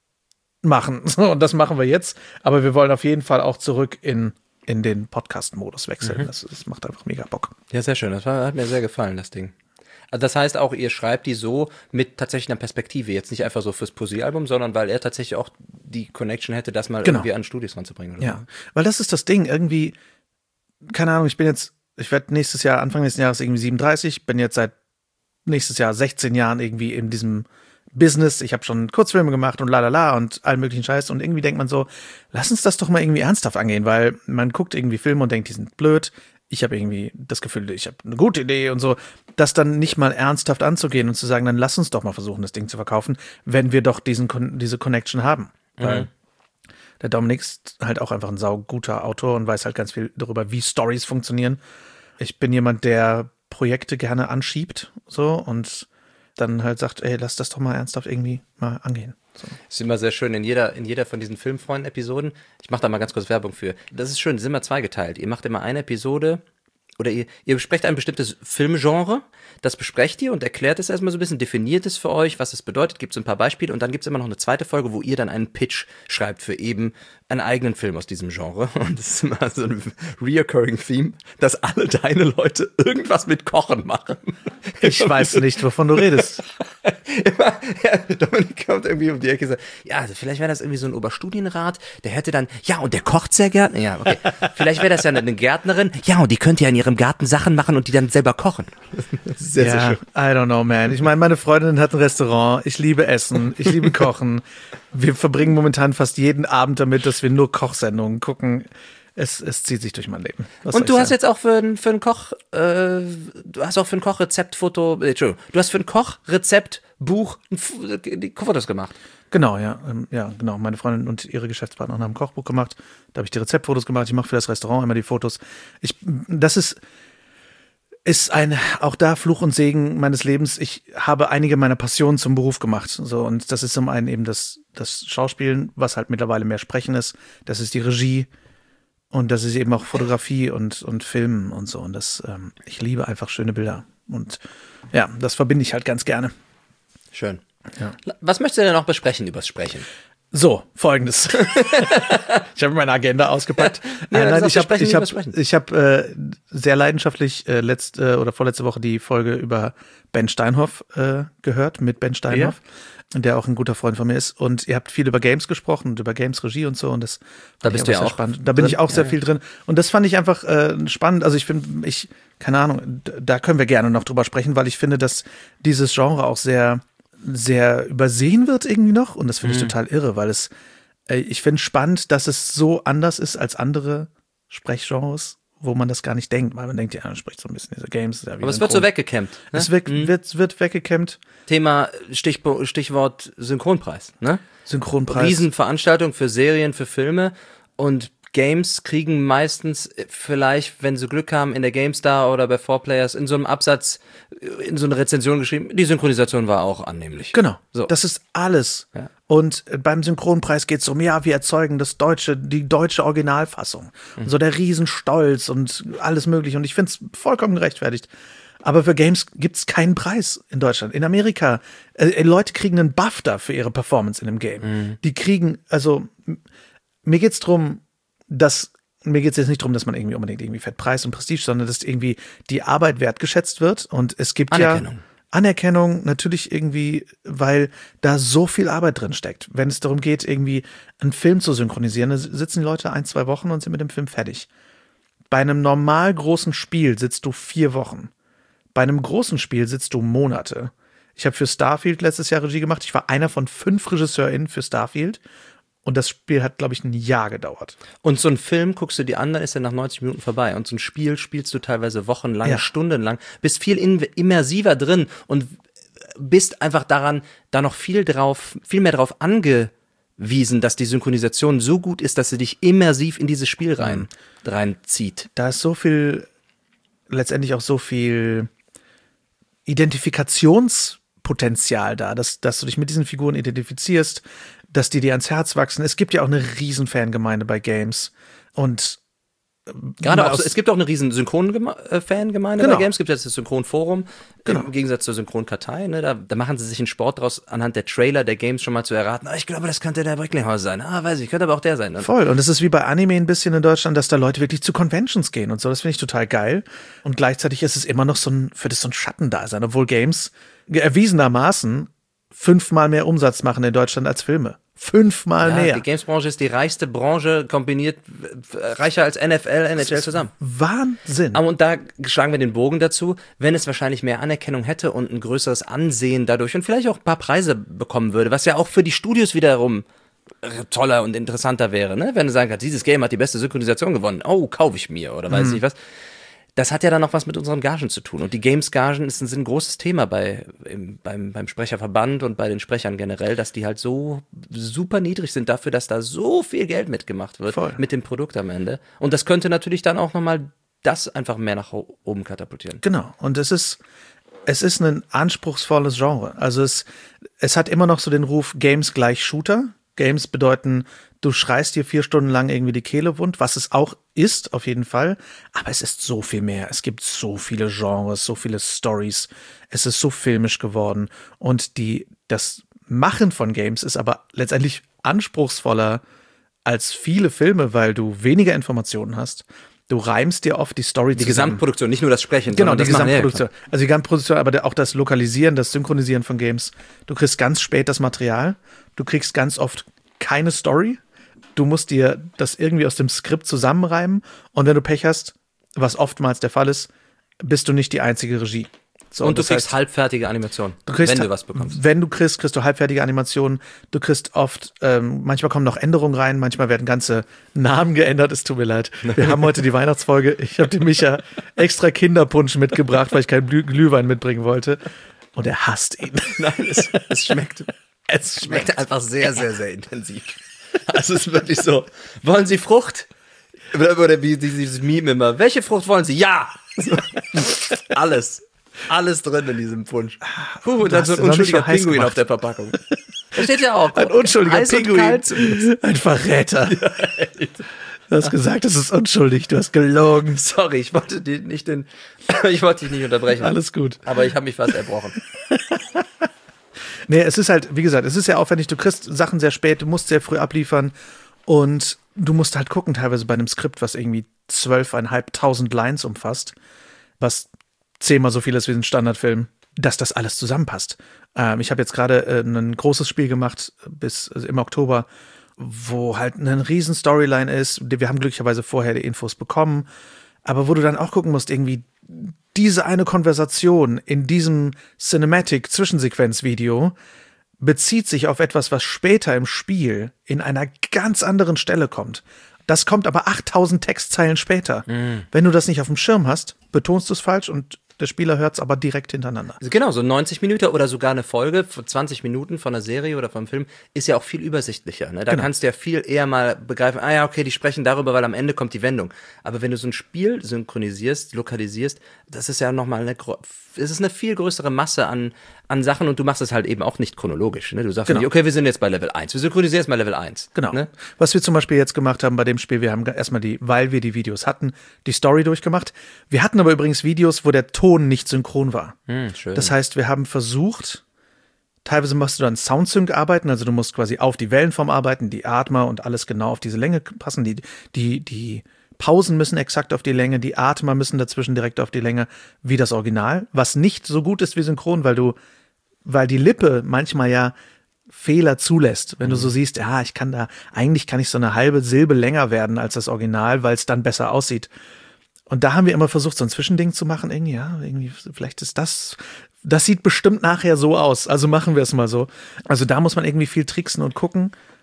machen? So, und das machen wir jetzt. Aber wir wollen auf jeden Fall auch zurück in, in den Podcast-Modus wechseln. Mhm. Das, das macht einfach mega Bock. Ja, sehr schön. Das war, hat mir sehr gefallen, das Ding. Also das heißt auch, ihr schreibt die so mit tatsächlich einer Perspektive. Jetzt nicht einfach so fürs Poesiealbum, sondern weil er tatsächlich auch die Connection hätte, das mal genau. irgendwie an Studios ranzubringen. Oder ja, so. Weil das ist das Ding. Irgendwie, keine Ahnung, ich bin jetzt, ich werde nächstes Jahr, Anfang nächsten Jahres irgendwie siebenunddreißig, bin jetzt seit nächstes Jahr sechzehn Jahren irgendwie in diesem Business. Ich habe schon Kurzfilme gemacht und lalala und allen möglichen Scheiß. Und irgendwie denkt man so, lass uns das doch mal irgendwie ernsthaft angehen, weil man guckt irgendwie Filme und denkt, die sind blöd. Ich habe irgendwie das Gefühl, ich habe eine gute Idee und so. Das dann nicht mal ernsthaft anzugehen und zu sagen, dann lass uns doch mal versuchen, das Ding zu verkaufen, wenn wir doch diesen diese Connection haben. Mhm. Weil der Dominik ist halt auch einfach ein sauguter Autor und weiß halt ganz viel darüber, wie Storys funktionieren. Ich bin jemand, der Projekte gerne anschiebt, so, und dann halt sagt, ey, lass das doch mal ernsthaft irgendwie mal angehen. So. Das ist immer sehr schön in jeder, in jeder von diesen Filmfreunden-Episoden. Ich mache da mal ganz kurz Werbung für. Das ist schön, das ist immer zweigeteilt. Ihr macht immer eine Episode oder ihr, ihr besprecht ein bestimmtes Filmgenre, das besprecht ihr und erklärt es erstmal so ein bisschen, definiert es für euch, was es bedeutet, gibt es ein paar Beispiele und dann gibt es immer noch eine zweite Folge, wo ihr dann einen Pitch schreibt für eben einen eigenen Film aus diesem Genre. Und das ist immer so ein reoccurring Theme, dass alle deine Leute irgendwas mit Kochen machen. Ich weiß nicht, wovon du redest. Immer, ja, Dominik kommt irgendwie um die Ecke und sagt, ja, also vielleicht wäre das irgendwie so ein Oberstudienrat, der hätte dann, ja, und der kocht sehr gerne. Ja, okay. Vielleicht wäre das ja eine Gärtnerin, ja, und die könnte ja in ihrem Garten Sachen machen und die dann selber kochen. Sehr, ja, sehr schön. I don't know, man. Ich meine, meine Freundin hat ein Restaurant, ich liebe Essen, ich liebe Kochen. Wir verbringen momentan fast jeden Abend damit, dass wir nur Kochsendungen gucken. Es, es zieht sich durch mein Leben. Was und du hast jetzt auch für ein, für ein Koch, äh, du hast auch für ein Kochrezeptfoto, äh, Entschuldigung, du hast für ein Kochrezeptbuch die Fotos gemacht. Genau, ja, ähm, ja, genau. Meine Freundin und ihre Geschäftspartnerin haben ein Kochbuch gemacht. Da habe ich die Rezeptfotos gemacht. Ich mache für das Restaurant immer die Fotos. Ich, das ist, ist ein, auch da Fluch und Segen meines Lebens. Ich habe einige meiner Passionen zum Beruf gemacht. So, und das ist zum einen eben das, das Schauspielen, was halt mittlerweile mehr Sprechen ist. Das ist die Regie. Und das ist eben auch Fotografie und, und Filmen und so. Und das, ähm, ich liebe einfach schöne Bilder. Und ja, das verbinde ich halt ganz gerne. Schön. Ja. Was möchtest du denn noch besprechen übers Sprechen? So, Folgendes. Ich habe meine Agenda ausgepackt. Ja, äh, nein, ich habe ich hab, sprechen. ich hab, äh, sehr leidenschaftlich äh, letzte oder vorletzte Woche die Folge über Ben Steinhoff äh, gehört, mit Ben Steinhoff, ja. Der auch ein guter Freund von mir ist. Und ihr habt viel über Games gesprochen und über Games-Regie und so. Und das da bist du ja sehr auch spannend. Da bin drin. ich auch sehr ja, viel drin. Und das fand ich einfach äh, spannend. Also ich finde, ich, keine Ahnung, da können wir gerne noch drüber sprechen, weil ich finde, dass dieses Genre auch sehr sehr übersehen wird irgendwie noch und das finde ich mhm. total irre, weil es, äh, ich finde spannend, dass es so anders ist als andere Sprechgenres, wo man das gar nicht denkt, weil man denkt, ja, man spricht so ein bisschen diese Games. Ja, aber es wird so weggekämmt. Ne? Es wird, mhm. wird, wird weggekämmt. Thema, Stichbo- Stichwort Synchronpreis, ne? Synchronpreis. Riesenveranstaltung für Serien, für Filme und Games kriegen meistens vielleicht, wenn sie Glück haben, in der GameStar oder bei four Players in so einem Absatz, in so eine Rezension geschrieben, die Synchronisation war auch annehmlich. Genau, so. Das ist alles. Ja. Und beim Synchronpreis geht es um, ja, wir erzeugen das deutsche, die deutsche Originalfassung. Mhm. Und so der Riesenstolz und alles mögliche. Und ich finde es vollkommen gerechtfertigt. Aber für Games gibt es keinen Preis in Deutschland. In Amerika, äh, Leute kriegen einen BAFTA für ihre Performance in einem Game. Mhm. Die kriegen, also mir geht's drum, dass mir geht es jetzt nicht darum, dass man irgendwie unbedingt irgendwie Fettpreis und Prestige, sondern dass irgendwie die Arbeit wertgeschätzt wird und es gibt Anerkennung. ja Anerkennung natürlich irgendwie, weil da so viel Arbeit drin steckt. Wenn es darum geht, irgendwie einen Film zu synchronisieren, da sitzen die Leute ein, zwei Wochen und sind mit dem Film fertig. Bei einem normal großen Spiel sitzt du vier Wochen. Bei einem großen Spiel sitzt du Monate. Ich habe für Starfield letztes Jahr Regie gemacht. Ich war einer von fünf RegisseurInnen für Starfield. Und das Spiel hat, glaube ich, ein Jahr gedauert. Und so einen Film guckst du dir an, dann ist er nach neunzig Minuten vorbei. Und so ein Spiel spielst du teilweise wochenlang, Ja. stundenlang, bist viel in, immersiver drin und bist einfach daran, da noch viel drauf, viel mehr drauf angewiesen, dass die Synchronisation so gut ist, dass sie dich immersiv in dieses Spiel rein, reinzieht. Da ist so viel, letztendlich auch so viel Identifikationspotenzial da, dass, dass du dich mit diesen Figuren identifizierst, dass die dir ans Herz wachsen. Es gibt ja auch eine riesen Fangemeinde bei Games. Und Gerade mal auch, aus- so- es gibt auch eine riesen Synchron-Fangemeinde Genau. bei Games. Es gibt jetzt das Synchronforum, Genau. im Gegensatz zur Synchronkartei. Ne? Da, da machen sie sich einen Sport draus, anhand der Trailer der Games schon mal zu erraten. Ah, ich glaube, das könnte der Bricklinghauser sein. Ah, weiß ich, könnte aber auch der sein. Voll. Und es ist wie bei Anime ein bisschen in Deutschland, dass da Leute wirklich zu Conventions gehen und so. Das finde ich total geil. Und gleichzeitig ist es immer noch so ein, für das so ein Schattendasein, obwohl Games erwiesenermaßen fünfmal mehr Umsatz machen in Deutschland als Filme. Fünfmal Ja, mehr. die Games-Branche ist die reichste Branche, kombiniert äh, reicher als N F L, N H L zusammen. Wahnsinn. Aber und da schlagen wir den Bogen dazu, wenn es wahrscheinlich mehr Anerkennung hätte und ein größeres Ansehen dadurch und vielleicht auch ein paar Preise bekommen würde, was ja auch für die Studios wiederum toller und interessanter wäre, ne? Wenn du sagen kannst, dieses Game hat die beste Synchronisation gewonnen, oh, kaufe ich mir oder weiß nicht was. Das hat ja dann noch was mit unseren Gagen zu tun. Und die Games-Gagen ist ein, sind ein großes Thema bei, im, beim, beim Sprecherverband und bei den Sprechern generell, dass die halt so super niedrig sind dafür, dass da so viel Geld mitgemacht wird Voll. mit dem Produkt am Ende. Und das könnte natürlich dann auch nochmal das einfach mehr nach ho- oben katapultieren. Genau. Und es ist, es ist ein anspruchsvolles Genre. Also es, es hat immer noch so den Ruf Games gleich Shooter. Games bedeuten, du schreist dir vier Stunden lang irgendwie die Kehle wund, was es auch ist, auf jeden Fall. Aber es ist so viel mehr. Es gibt so viele Genres, so viele Stories. Es ist so filmisch geworden. Und die, das Machen von Games ist aber letztendlich anspruchsvoller als viele Filme, weil du weniger Informationen hast. Du reimst dir oft die Story Die zusammen. Gesamtproduktion, nicht nur das Sprechen, Genau, sondern die das machen- ja, Gesamtproduktion. Also die Gesamtproduktion, aber der- auch das Lokalisieren, das Synchronisieren von Games. Du kriegst ganz spät das Material. Du kriegst ganz oft keine Story. Du musst dir das irgendwie aus dem Skript zusammenreimen. Und wenn du Pech hast, was oftmals der Fall ist, bist du nicht die einzige Regie. So, Und du das kriegst heißt, halbfertige Animationen, du kriegst, wenn du was bekommst. Wenn du kriegst, kriegst du halbfertige Animationen. Du kriegst oft, ähm, manchmal kommen noch Änderungen rein, manchmal werden ganze Namen geändert. Es tut mir leid. Wir haben heute die Weihnachtsfolge. Ich habe dem Micha extra Kinderpunsch mitgebracht, weil ich keinen Glüh- Glühwein mitbringen wollte. Und er hasst ihn. Nein, es, es schmeckt. Es Schmeckt einfach sehr, sehr, sehr intensiv. Also es ist wirklich so, wollen Sie Frucht? Oder, oder wie dieses Meme immer, welche Frucht wollen Sie? Ja! Alles. Alles drin in diesem Punsch. Puh, und Du dann hast so ein es noch nicht unschuldiger so heiß Pinguin gemacht. auf der Verpackung. Da steht ja auch. Ein unschuldiger heiß und Pinguin. kalt zumindest. Ein Verräter. Du hast gesagt, es ist unschuldig. Du hast gelogen. Sorry, ich wollte dich nicht den, ich wollte dich nicht unterbrechen. Alles gut. Aber ich habe mich fast erbrochen. Nee, es ist halt, wie gesagt, es ist ja aufwendig. Du kriegst Sachen sehr spät, du musst sehr früh abliefern und du musst halt gucken, teilweise bei einem Skript, was irgendwie zwölfeinhalbtausend Lines umfasst, was zehnmal so viel ist wie ein Standardfilm, dass das alles zusammenpasst. Ähm, ich habe jetzt gerade äh, ein großes Spiel gemacht bis also im Oktober, wo halt eine riesen Storyline ist. Wir haben glücklicherweise vorher die Infos bekommen, aber wo du dann auch gucken musst, irgendwie diese eine Konversation in diesem Cinematic-Zwischensequenz-Video bezieht sich auf etwas, was später im Spiel in einer ganz anderen Stelle kommt. Das kommt aber achttausend Textzeilen später. Wenn du das nicht auf dem Schirm hast, betonst du es falsch und der Spieler hört es aber direkt hintereinander. Genau, so neunzig Minuten oder sogar eine Folge von zwanzig Minuten von einer Serie oder vom Film ist ja auch viel übersichtlicher. Ne? Da Genau. kannst du ja viel eher mal begreifen, ah ja, okay, die sprechen darüber, weil am Ende kommt die Wendung. Aber wenn du so ein Spiel synchronisierst, lokalisierst, das ist ja nochmal eine, gro- es ist eine viel größere Masse an, an Sachen und du machst es halt eben auch nicht chronologisch. Ne? Du sagst Genau. nicht, okay, wir sind jetzt bei Level eins, wir synchronisieren jetzt mal Level eins. Genau. Ne? Was wir zum Beispiel jetzt gemacht haben bei dem Spiel, wir haben erstmal die, weil wir die Videos hatten, die Story durchgemacht. Wir hatten aber übrigens Videos, wo der Ton nicht synchron war. Hm, schön. Das heißt, wir haben versucht, teilweise musst du dann Soundsync arbeiten, also du musst quasi auf die Wellenform arbeiten, die Atmer und alles genau auf diese Länge passen, die, die, die Pausen müssen exakt auf die Länge, die Atmer müssen dazwischen direkt auf die Länge, wie das Original, was nicht so gut ist wie synchron, weil du, weil die Lippe manchmal ja Fehler zulässt. Wenn du so siehst, ja, ich kann da, eigentlich kann ich so eine halbe Silbe länger werden als das Original, weil es dann besser aussieht. Und da haben wir immer versucht, so ein Zwischending zu machen, irgendwie, ja, irgendwie, vielleicht ist das, das sieht bestimmt nachher so aus, also machen wir es mal so. Also da muss man irgendwie viel tricksen und gucken,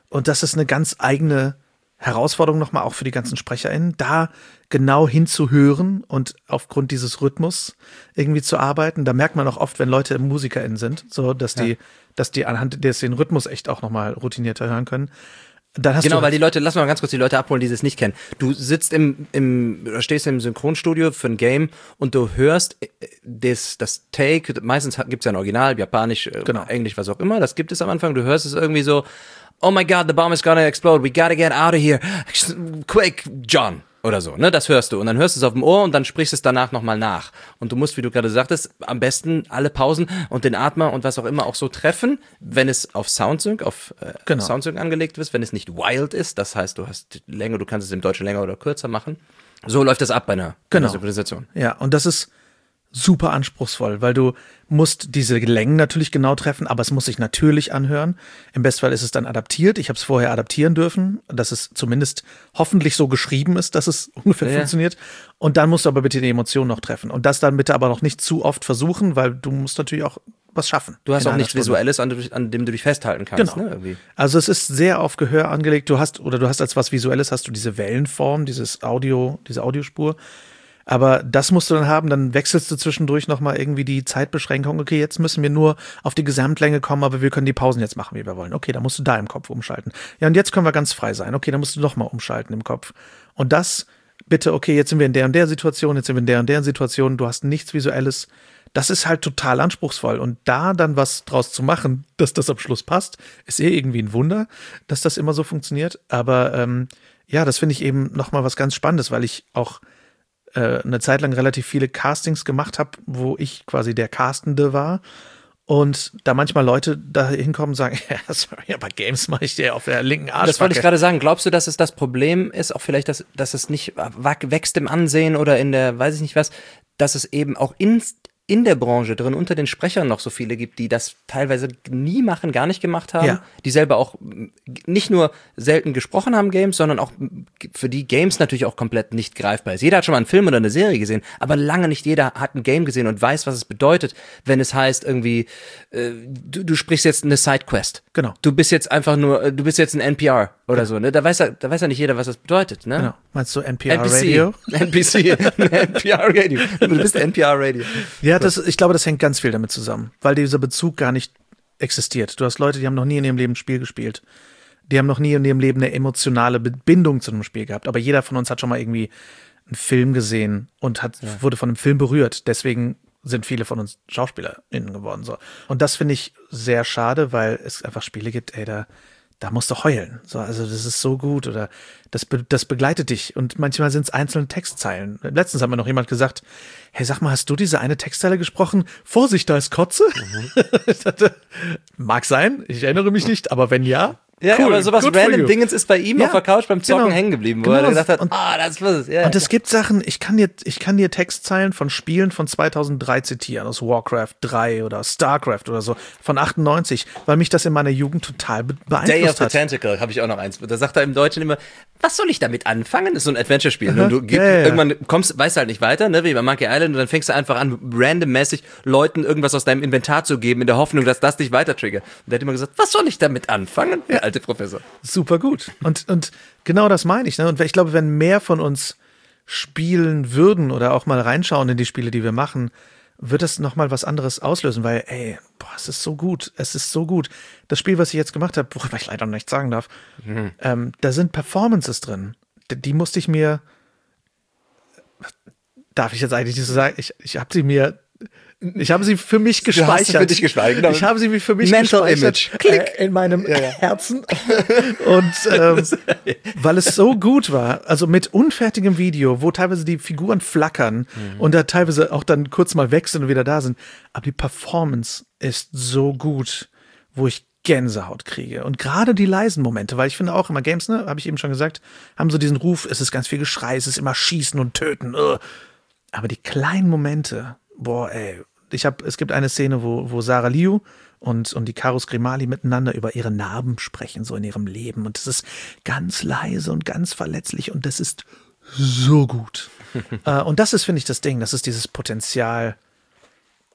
Und das ist eine ganz eigene Herausforderung nochmal auch für die ganzen SprecherInnen, da genau hinzuhören und aufgrund dieses Rhythmus irgendwie zu arbeiten. Da merkt man auch oft, wenn Leute MusikerInnen sind, so, dass die, ja. dass die anhand des den Rhythmus echt auch nochmal routinierter hören können. Dann hast genau, du weil die Leute, lass mal ganz kurz die Leute abholen, die es nicht kennen. Du sitzt im, im, stehst im Synchronstudio für ein Game und du hörst das, das Take, meistens gibt's ja ein Original, Japanisch, genau. Englisch, was auch immer, das gibt es am Anfang, du hörst es irgendwie so, oh my God, the bomb is gonna explode, we gotta get out of here, quick, John. Oder so, ne, das hörst du. Und dann hörst du es auf dem Ohr und dann sprichst du es danach nochmal nach. Und du musst, wie du gerade sagtest, am besten alle Pausen und den Atmer und was auch immer auch so treffen, wenn es auf Soundsync, auf äh, genau. Soundsync angelegt ist, wenn es nicht wild ist, das heißt, du hast Länge, du kannst es im Deutschen länger oder kürzer machen. So läuft das ab bei einer, genau. einer Synchronisation. Ja, und das ist super anspruchsvoll, weil du musst diese Längen natürlich genau treffen, aber es muss sich natürlich anhören. Im Bestfall ist es dann adaptiert. Ich habe es vorher adaptieren dürfen, dass es zumindest hoffentlich so geschrieben ist, dass es ungefähr ja. funktioniert. Und dann musst du aber bitte die Emotion noch treffen. Und das dann bitte aber noch nicht zu oft versuchen, weil du musst natürlich auch was schaffen. Du hast auch nichts Stunde. Visuelles, an, an dem du dich festhalten kannst. Genau. Ne, irgendwie. Also es ist sehr auf Gehör angelegt. Du hast, oder du hast als was Visuelles, hast du diese Wellenform, dieses Audio, diese Audiospur. Aber das musst du dann haben, dann wechselst du zwischendurch nochmal irgendwie die Zeitbeschränkung. Okay, jetzt müssen wir nur auf die Gesamtlänge kommen, aber wir können die Pausen jetzt machen, wie wir wollen. Okay, dann musst du da im Kopf umschalten. Ja, und jetzt können wir ganz frei sein. Okay, dann musst du nochmal umschalten im Kopf. Und das bitte, okay, jetzt sind wir in der und der Situation, jetzt sind wir in der und der Situation, du hast nichts Visuelles. Das ist halt total anspruchsvoll. Und da dann was draus zu machen, dass das am Schluss passt, ist eh irgendwie ein Wunder, dass das immer so funktioniert. Aber ähm, ja, das finde ich eben nochmal was ganz Spannendes, weil ich auch eine Zeit lang relativ viele Castings gemacht habe, wo ich quasi der Castende war und da manchmal Leute da hinkommen und sagen, ja, sorry, aber Games mache ich dir auf der linken Arschbacke. Das wollte ich gerade sagen. Glaubst du, dass es das Problem ist, auch vielleicht, dass, dass es nicht wächst im Ansehen oder in der, weiß ich nicht was, dass es eben auch in, in der Branche drin unter den Sprechern noch so viele gibt, die das teilweise nie machen, gar nicht gemacht haben, ja. die selber auch nicht nur selten gesprochen haben Games, sondern auch für die Games natürlich auch komplett nicht greifbar ist. Jeder hat schon mal einen Film oder eine Serie gesehen, aber lange nicht jeder hat ein Game gesehen und weiß, was es bedeutet, wenn es heißt irgendwie, äh, du, du sprichst jetzt eine Sidequest. Genau. Du bist jetzt einfach nur, du bist jetzt ein N P R oder ja. so, ne? Da weiß ja, da weiß ja nicht jeder, was das bedeutet, ne? Genau. Meinst du N P R-Radio? N P C, N P R-Radio. Du bist N P R-Radio. Ja, das, ich glaube, das hängt ganz viel damit zusammen, weil dieser Bezug gar nicht existiert. Du hast Leute, die haben noch nie in ihrem Leben ein Spiel gespielt. Die haben noch nie in ihrem Leben eine emotionale Bindung zu einem Spiel gehabt. Aber jeder von uns hat schon mal irgendwie einen Film gesehen und hat, ja. wurde von einem Film berührt. Deswegen sind viele von uns SchauspielerInnen geworden. So. Und das finde ich sehr schade, weil es einfach Spiele gibt, ey, da, da musst du heulen. So, also das ist so gut oder das, be- das begleitet dich. Und manchmal sind es einzelne Textzeilen. Letztens hat mir noch jemand gesagt, hey, sag mal, hast du diese eine Textzeile gesprochen? Vorsicht, da ist Kotze. Mhm. Ich dachte, mag sein, ich erinnere mich nicht, aber wenn ja, ja, cool, aber sowas random Dingens ist bei ihm ja, auf der Couch beim Zocken genau, hängen geblieben, wo genau. er gesagt hat, und, ah, das was es. Ja, und es ja. gibt Sachen, ich kann dir, ich kann dir Textzeilen von Spielen von zweitausenddrei zitieren, aus Warcraft drei oder Starcraft oder so, von achtundneunzig, weil mich das in meiner Jugend total be- beeinflusst Day of the hat. Tentacle habe ich auch noch eins. Da sagt er im Deutschen immer, was soll ich damit anfangen? Das ist so ein Adventure-Spiel. Aha. Und du gib, Ja, ja, ja. irgendwann kommst, weißt halt nicht weiter, ne, wie bei Monkey Island, und dann fängst du einfach an, randommäßig Leuten irgendwas aus deinem Inventar zu geben, in der Hoffnung, dass das dich weiter triggert. Und der hat immer gesagt, was soll ich damit anfangen? Der alte Professor. Super gut. Und, und genau das meine ich. Ne? Und ich glaube, wenn mehr von uns spielen würden oder auch mal reinschauen in die Spiele, die wir machen, wird das nochmal was anderes auslösen, weil, ey, boah, es ist so gut, es ist so gut. Das Spiel, was ich jetzt gemacht habe, worüber ich leider noch nichts sagen darf, mhm. ähm, da sind Performances drin. Die, die musste ich mir, darf ich jetzt eigentlich nicht so sagen, ich, ich habe sie mir, ich habe sie für mich gespeichert. Du hast sie für dich gespeichert, genau. Ich habe sie für mich Mental gespeichert. Image. Klick. Äh, in meinem ja, ja. Herzen. Und ähm, weil es so gut war, also mit unfertigem Video, wo teilweise die Figuren flackern mhm. und da teilweise auch dann kurz mal wechseln und wieder da sind. Aber die Performance ist so gut, wo ich Gänsehaut kriege. Und gerade die leisen Momente, weil ich finde auch immer Games, ne, habe ich eben schon gesagt, haben so diesen Ruf, es ist ganz viel Geschrei, es ist immer Schießen und Töten. Uh. Aber die kleinen Momente, boah, ey, ich habe, es gibt eine Szene, wo, wo Sarah Liu und, und die Karus Grimali miteinander über ihre Narben sprechen, so in ihrem Leben. Und das ist ganz leise und ganz verletzlich und das ist so gut. äh, und das ist, finde ich, das Ding, das ist dieses Potenzial,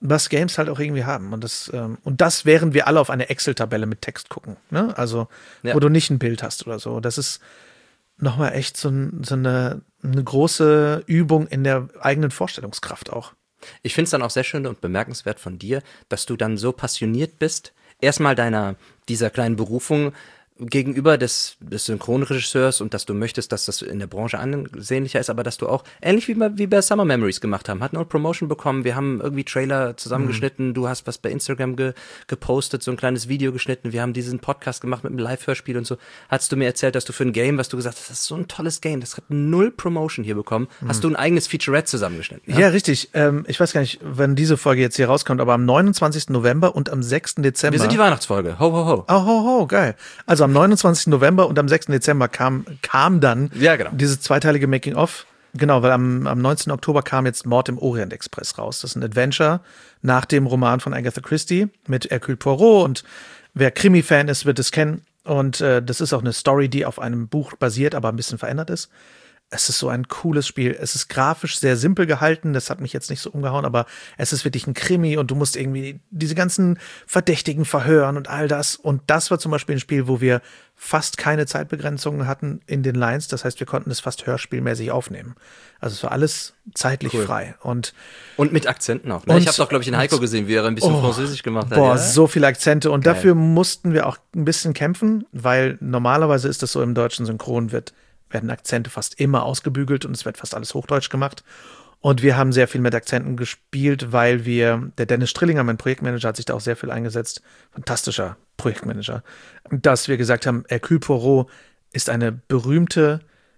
was Games halt auch irgendwie haben. Und das, ähm, und das, während wir alle auf eine Excel-Tabelle mit Text gucken. Ne? Also, ja. wo du nicht ein Bild hast oder so. Das ist nochmal echt so, ein, so eine, eine große Übung in der eigenen Vorstellungskraft auch. Ich finde es dann auch sehr schön und bemerkenswert von dir, dass du dann so passioniert bist, erstmal deiner, dieser kleinen Berufung gegenüber des, des Synchronregisseurs und dass du möchtest, dass das in der Branche ansehnlicher ist, aber dass du auch, ähnlich wie bei, wie bei Summer Memories gemacht haben, hatten auch Promotion bekommen, wir haben irgendwie Trailer zusammengeschnitten, mhm. du hast was bei Instagram ge, gepostet, so ein kleines Video geschnitten, wir haben diesen Podcast gemacht mit einem Live-Hörspiel und so, hast du mir erzählt, dass du für ein Game, was du gesagt hast, das ist so ein tolles Game, das hat null Promotion hier bekommen, mhm. hast du ein eigenes Featurette zusammengeschnitten. Ja, ja richtig, ähm, ich weiß gar nicht, wann diese Folge jetzt hier rauskommt, aber am neunundzwanzigsten November und am sechsten Dezember. Wir sind die Weihnachtsfolge, ho ho ho. Oh, ho ho, geil. Also am neunundzwanzigsten November und am sechsten Dezember kam, kam dann ja, genau. dieses zweiteilige Making-of. Genau, weil am, am neunzehnten Oktober kam jetzt Mord im Orient Express raus. Das ist ein Adventure nach dem Roman von Agatha Christie mit Hercule Poirot. Und wer Krimi-Fan ist, wird es kennen. Und äh, das ist auch eine Story, die auf einem Buch basiert, aber ein bisschen verändert ist. Es ist so ein cooles Spiel. Es ist grafisch sehr simpel gehalten. Das hat mich jetzt nicht so umgehauen, aber es ist wirklich ein Krimi und du musst irgendwie diese ganzen Verdächtigen verhören und all das. Und das war zum Beispiel ein Spiel, wo wir fast keine Zeitbegrenzungen hatten in den Lines. Das heißt, wir konnten es fast hörspielmäßig aufnehmen. Also es war alles zeitlich cool. frei. Und, und mit Akzenten auch. Ne? Ich habe doch, glaube ich, in Heiko gesehen, wie er ein bisschen oh, Französisch gemacht hat. Boah, ja? so viele Akzente. Und Geil. Dafür mussten wir auch ein bisschen kämpfen, weil normalerweise ist das so, im deutschen Synchron wird werden Akzente fast immer ausgebügelt und es wird fast alles Hochdeutsch gemacht. Und wir haben sehr viel mit Akzenten gespielt, weil wir, der Dennis Strillinger, mein Projektmanager, hat sich da auch sehr viel eingesetzt. Fantastischer Projektmanager. Dass wir gesagt haben, Hercule Poirot ist eine berühmte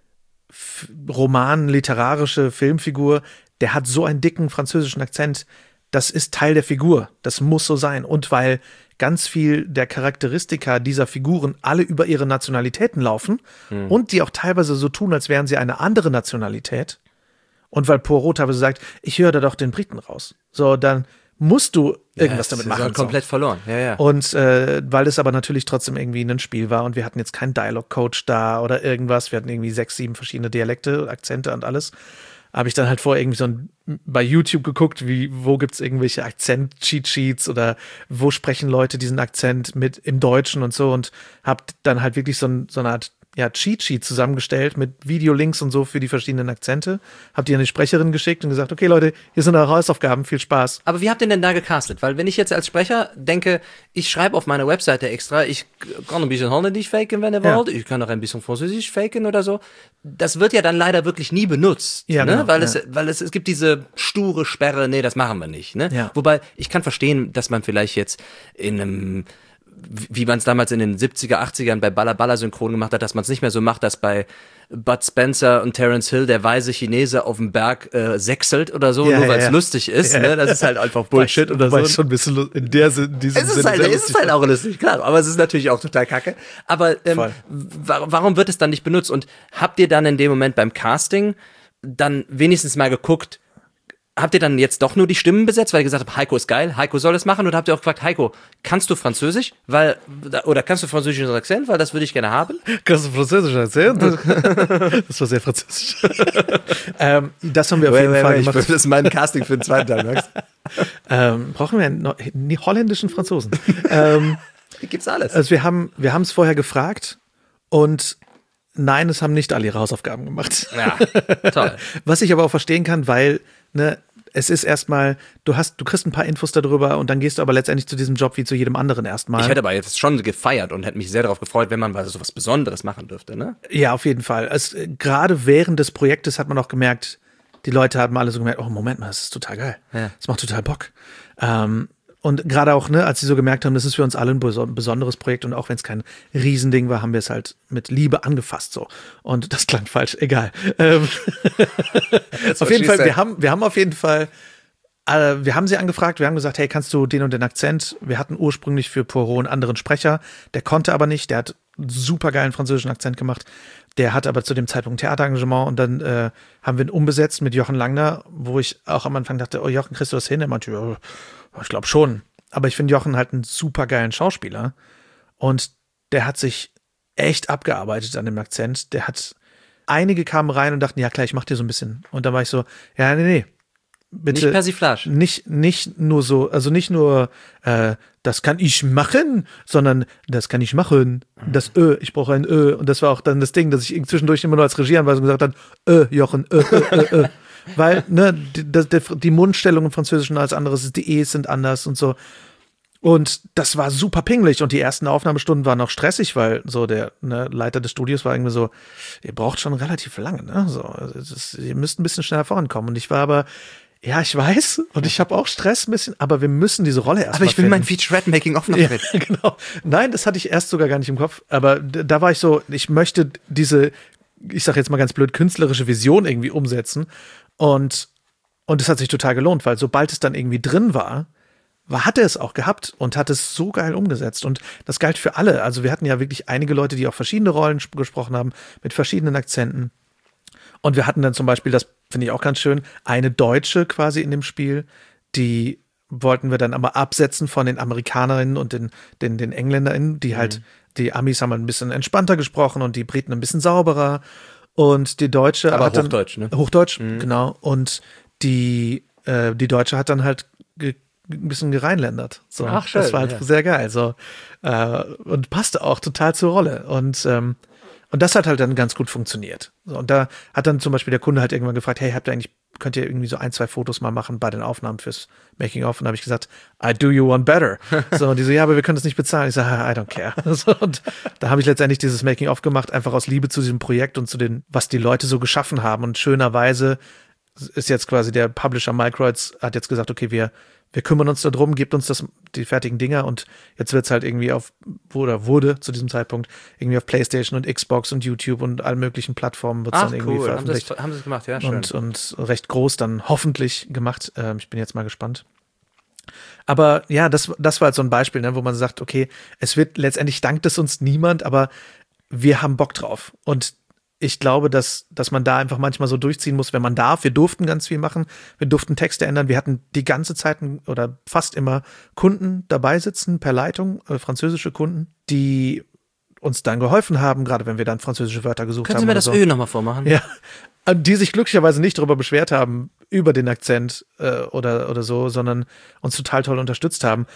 F- roman-literarische Filmfigur. Der hat so einen dicken französischen Akzent. Das ist Teil der Figur. Das muss so sein. Und weil ganz viel der Charakteristika dieser Figuren alle über ihre Nationalitäten laufen mhm. und die auch teilweise so tun, als wären sie eine andere Nationalität. Und weil Poirot teilweise sagt, ich höre da doch den Briten raus. So, dann musst du irgendwas ja, damit machen. Ist halt komplett so. verloren. Ja, ja. Und äh, weil es aber natürlich trotzdem irgendwie ein Spiel war und wir hatten jetzt keinen Dialog-Coach da oder irgendwas. Wir hatten irgendwie sechs, sieben verschiedene Dialekte, Akzente und alles. Habe ich dann halt vorher irgendwie so ein, bei YouTube geguckt, wie, wo gibt's irgendwelche Akzent-Cheat-Sheets oder wo sprechen Leute diesen Akzent mit im Deutschen und so und hab dann halt wirklich so, ein, so eine Art ja, Cheat-Sheet zusammengestellt mit Videolinks und so für die verschiedenen Akzente. Hab die an die Sprecherin geschickt und gesagt, okay Leute, hier sind eure Hausaufgaben, viel Spaß. Aber wie habt ihr denn da gecastet? Weil wenn ich jetzt als Sprecher denke, ich schreibe auf meiner Webseite extra, ich kann ein bisschen Holländisch faken, wenn ihr Ja. wollt, ich kann auch ein bisschen Französisch faken oder so. Das wird ja dann leider wirklich nie benutzt, Ja, ne? genau, weil, ja. es, weil es, es gibt diese sture Sperre, nee, das machen wir nicht. Ne? Ja. Wobei, ich kann verstehen, dass man vielleicht jetzt in einem wie man es damals in den siebziger, achtzigern bei Balla Balla synchron gemacht hat, dass man es nicht mehr so macht, dass bei Bud Spencer und Terence Hill der weise Chinese auf dem Berg äh, sechselt oder so, Ja, nur ja, weil es ja. lustig ist. Ja. Ne? Das ist halt einfach Bullshit oder Weil so. ich schon ein bisschen lu- in der Sin- diesem Es ist Sinne halt, sehr es lustig ist halt war. auch lustig, klar, aber es ist natürlich auch total kacke. Aber ähm, Voll. wa- warum wird es dann nicht benutzt? Und habt ihr dann in dem Moment beim Casting dann wenigstens mal geguckt, habt ihr dann jetzt doch nur die Stimmen besetzt, weil ihr gesagt habt, Heiko ist geil, Heiko soll es machen? Oder habt ihr auch gefragt, Heiko, kannst du Französisch? Weil, oder kannst du französischen Akzent? Weil das würde ich gerne haben. Kannst du Französisch erzählen? Das war sehr französisch. ähm, das haben wir auf Wait, jeden wait, Fall wait, gemacht. ich, das ist mein Casting für den zweiten Teil, Max. Ähm, brauchen wir einen no- nee, holländischen Franzosen? ähm, Hier gibt's alles. also wir haben wir haben es vorher gefragt und nein, es haben nicht alle ihre Hausaufgaben gemacht. Ja, toll. Was ich aber auch verstehen kann, weil ne, es ist erstmal, du hast, du kriegst ein paar Infos darüber und dann gehst du aber letztendlich zu diesem Job wie zu jedem anderen erstmal. Ich hätte aber jetzt schon gefeiert und hätte mich sehr darauf gefreut, wenn man mal so was Besonderes machen dürfte, ne? Ja, auf jeden Fall. Es, äh, gerade während des Projektes hat man auch gemerkt, die Leute haben alle so gemerkt, oh Moment mal, das ist total geil. Ja. Das macht total Bock. Ähm, und gerade auch, ne, als sie so gemerkt haben, das ist für uns alle ein beso- besonderes Projekt und auch wenn es kein Riesending war, haben wir es halt mit Liebe angefasst so. Und das klang falsch, egal. Ähm, auf jeden Fall, wir haben, wir haben auf jeden Fall, äh, wir haben sie angefragt, wir haben gesagt, hey, kannst du den und den Akzent? Wir hatten ursprünglich für Poirot einen anderen Sprecher, der konnte aber nicht, der hat einen super geilen französischen Akzent gemacht. Der hat aber zu dem Zeitpunkt ein Theaterengagement und dann äh, haben wir ihn umbesetzt mit Jochen Langner, wo ich auch am Anfang dachte, oh Jochen, kriegst du das hin? Er meinte, ja, ich glaube schon. Aber ich finde Jochen halt einen super geilen Schauspieler und der hat sich echt abgearbeitet an dem Akzent. Der hat, einige kamen rein und dachten, ja klar, ich mach dir so ein bisschen. Und dann war ich so, ja, nee, nee, bitte Nicht Persiflage. Nicht, nicht nur so, also nicht nur, äh, das kann ich machen, sondern das kann ich machen. Das Ö, ich brauche ein Ö. Und das war auch dann das Ding, dass ich zwischendurch immer nur als Regieanweisung gesagt habe, Ö, Jochen, Ö, Ö, Ö, Ö. Weil, ne, die, die, die Mundstellung im Französischen als anderes ist, die E's sind anders und so. Und das war super pingelig und die ersten Aufnahmestunden waren auch stressig, weil so der ne, Leiter des Studios war irgendwie so, ihr braucht schon relativ lange, ne? So, ist, ihr müsst ein bisschen schneller vorankommen. Und ich war aber, ja, ich weiß und ich habe auch Stress ein bisschen, aber wir müssen diese Rolle erst Aber mal ich will finden. mein Featurette-Making-of noch Ja, mit. genau. Nein, das hatte ich erst sogar gar nicht im Kopf, aber da war ich so, ich möchte diese, ich sag jetzt mal ganz blöd, künstlerische Vision irgendwie umsetzen und und es hat sich total gelohnt, weil sobald es dann irgendwie drin war, war, hat er es auch gehabt und hat es so geil umgesetzt. Und das galt für alle. Also wir hatten ja wirklich einige Leute, die auch verschiedene Rollen sp- gesprochen haben, mit verschiedenen Akzenten. Und wir hatten dann zum Beispiel, das finde ich auch ganz schön, eine Deutsche quasi in dem Spiel, die wollten wir dann aber absetzen von den Amerikanerinnen und den, den, den EngländerInnen, die halt, mhm. die Amis haben ein bisschen entspannter gesprochen und die Briten ein bisschen sauberer. Und die Deutsche aber hat dann, Hochdeutsch, ne? Hochdeutsch, mhm. genau. Und die, äh, die Deutsche hat dann halt ge- ein bisschen gereinländert. So. Ach, schön. Das war halt ja. sehr geil. So. Äh, und passte auch total zur Rolle. Und, ähm, und das hat halt dann ganz gut funktioniert. So, und da hat dann zum Beispiel der Kunde halt irgendwann gefragt, hey, habt ihr eigentlich, könnt ihr irgendwie so ein, zwei Fotos mal machen bei den Aufnahmen fürs Making-of? Und da habe ich gesagt, I do you one better. So, und die so, ja, aber wir können das nicht bezahlen. Ich sage, I don't care. So, und da habe ich letztendlich dieses Making-of gemacht, einfach aus Liebe zu diesem Projekt und zu den, was die Leute so geschaffen haben. Und schönerweise ist jetzt quasi der Publisher Microids hat jetzt gesagt, okay, wir Wir kümmern uns darum, gebt uns das, die fertigen Dinger und jetzt wird es halt irgendwie auf, oder wurde zu diesem Zeitpunkt irgendwie auf PlayStation und Xbox und YouTube und allen möglichen Plattformen wird es dann irgendwie cool. veröffentlicht. Haben sie es gemacht, ja, schön. Und, und recht groß dann hoffentlich gemacht. Ähm, ich bin jetzt mal gespannt. Aber ja, das, das war halt so ein Beispiel, ne, wo man sagt, okay, es wird letztendlich dankt es uns niemand, aber wir haben Bock drauf. Und ich glaube, dass, dass man da einfach manchmal so durchziehen muss, wenn man darf. Wir durften ganz viel machen. Wir durften Texte ändern. Wir hatten die ganze Zeit oder fast immer Kunden dabei sitzen, per Leitung, äh, französische Kunden, die uns dann geholfen haben, gerade wenn wir dann französische Wörter gesucht Können haben. Sie mir das so. Ö nochmal vormachen? Ja. Die sich glücklicherweise nicht darüber beschwert haben, über den Akzent äh, oder, oder so, sondern uns total toll unterstützt haben.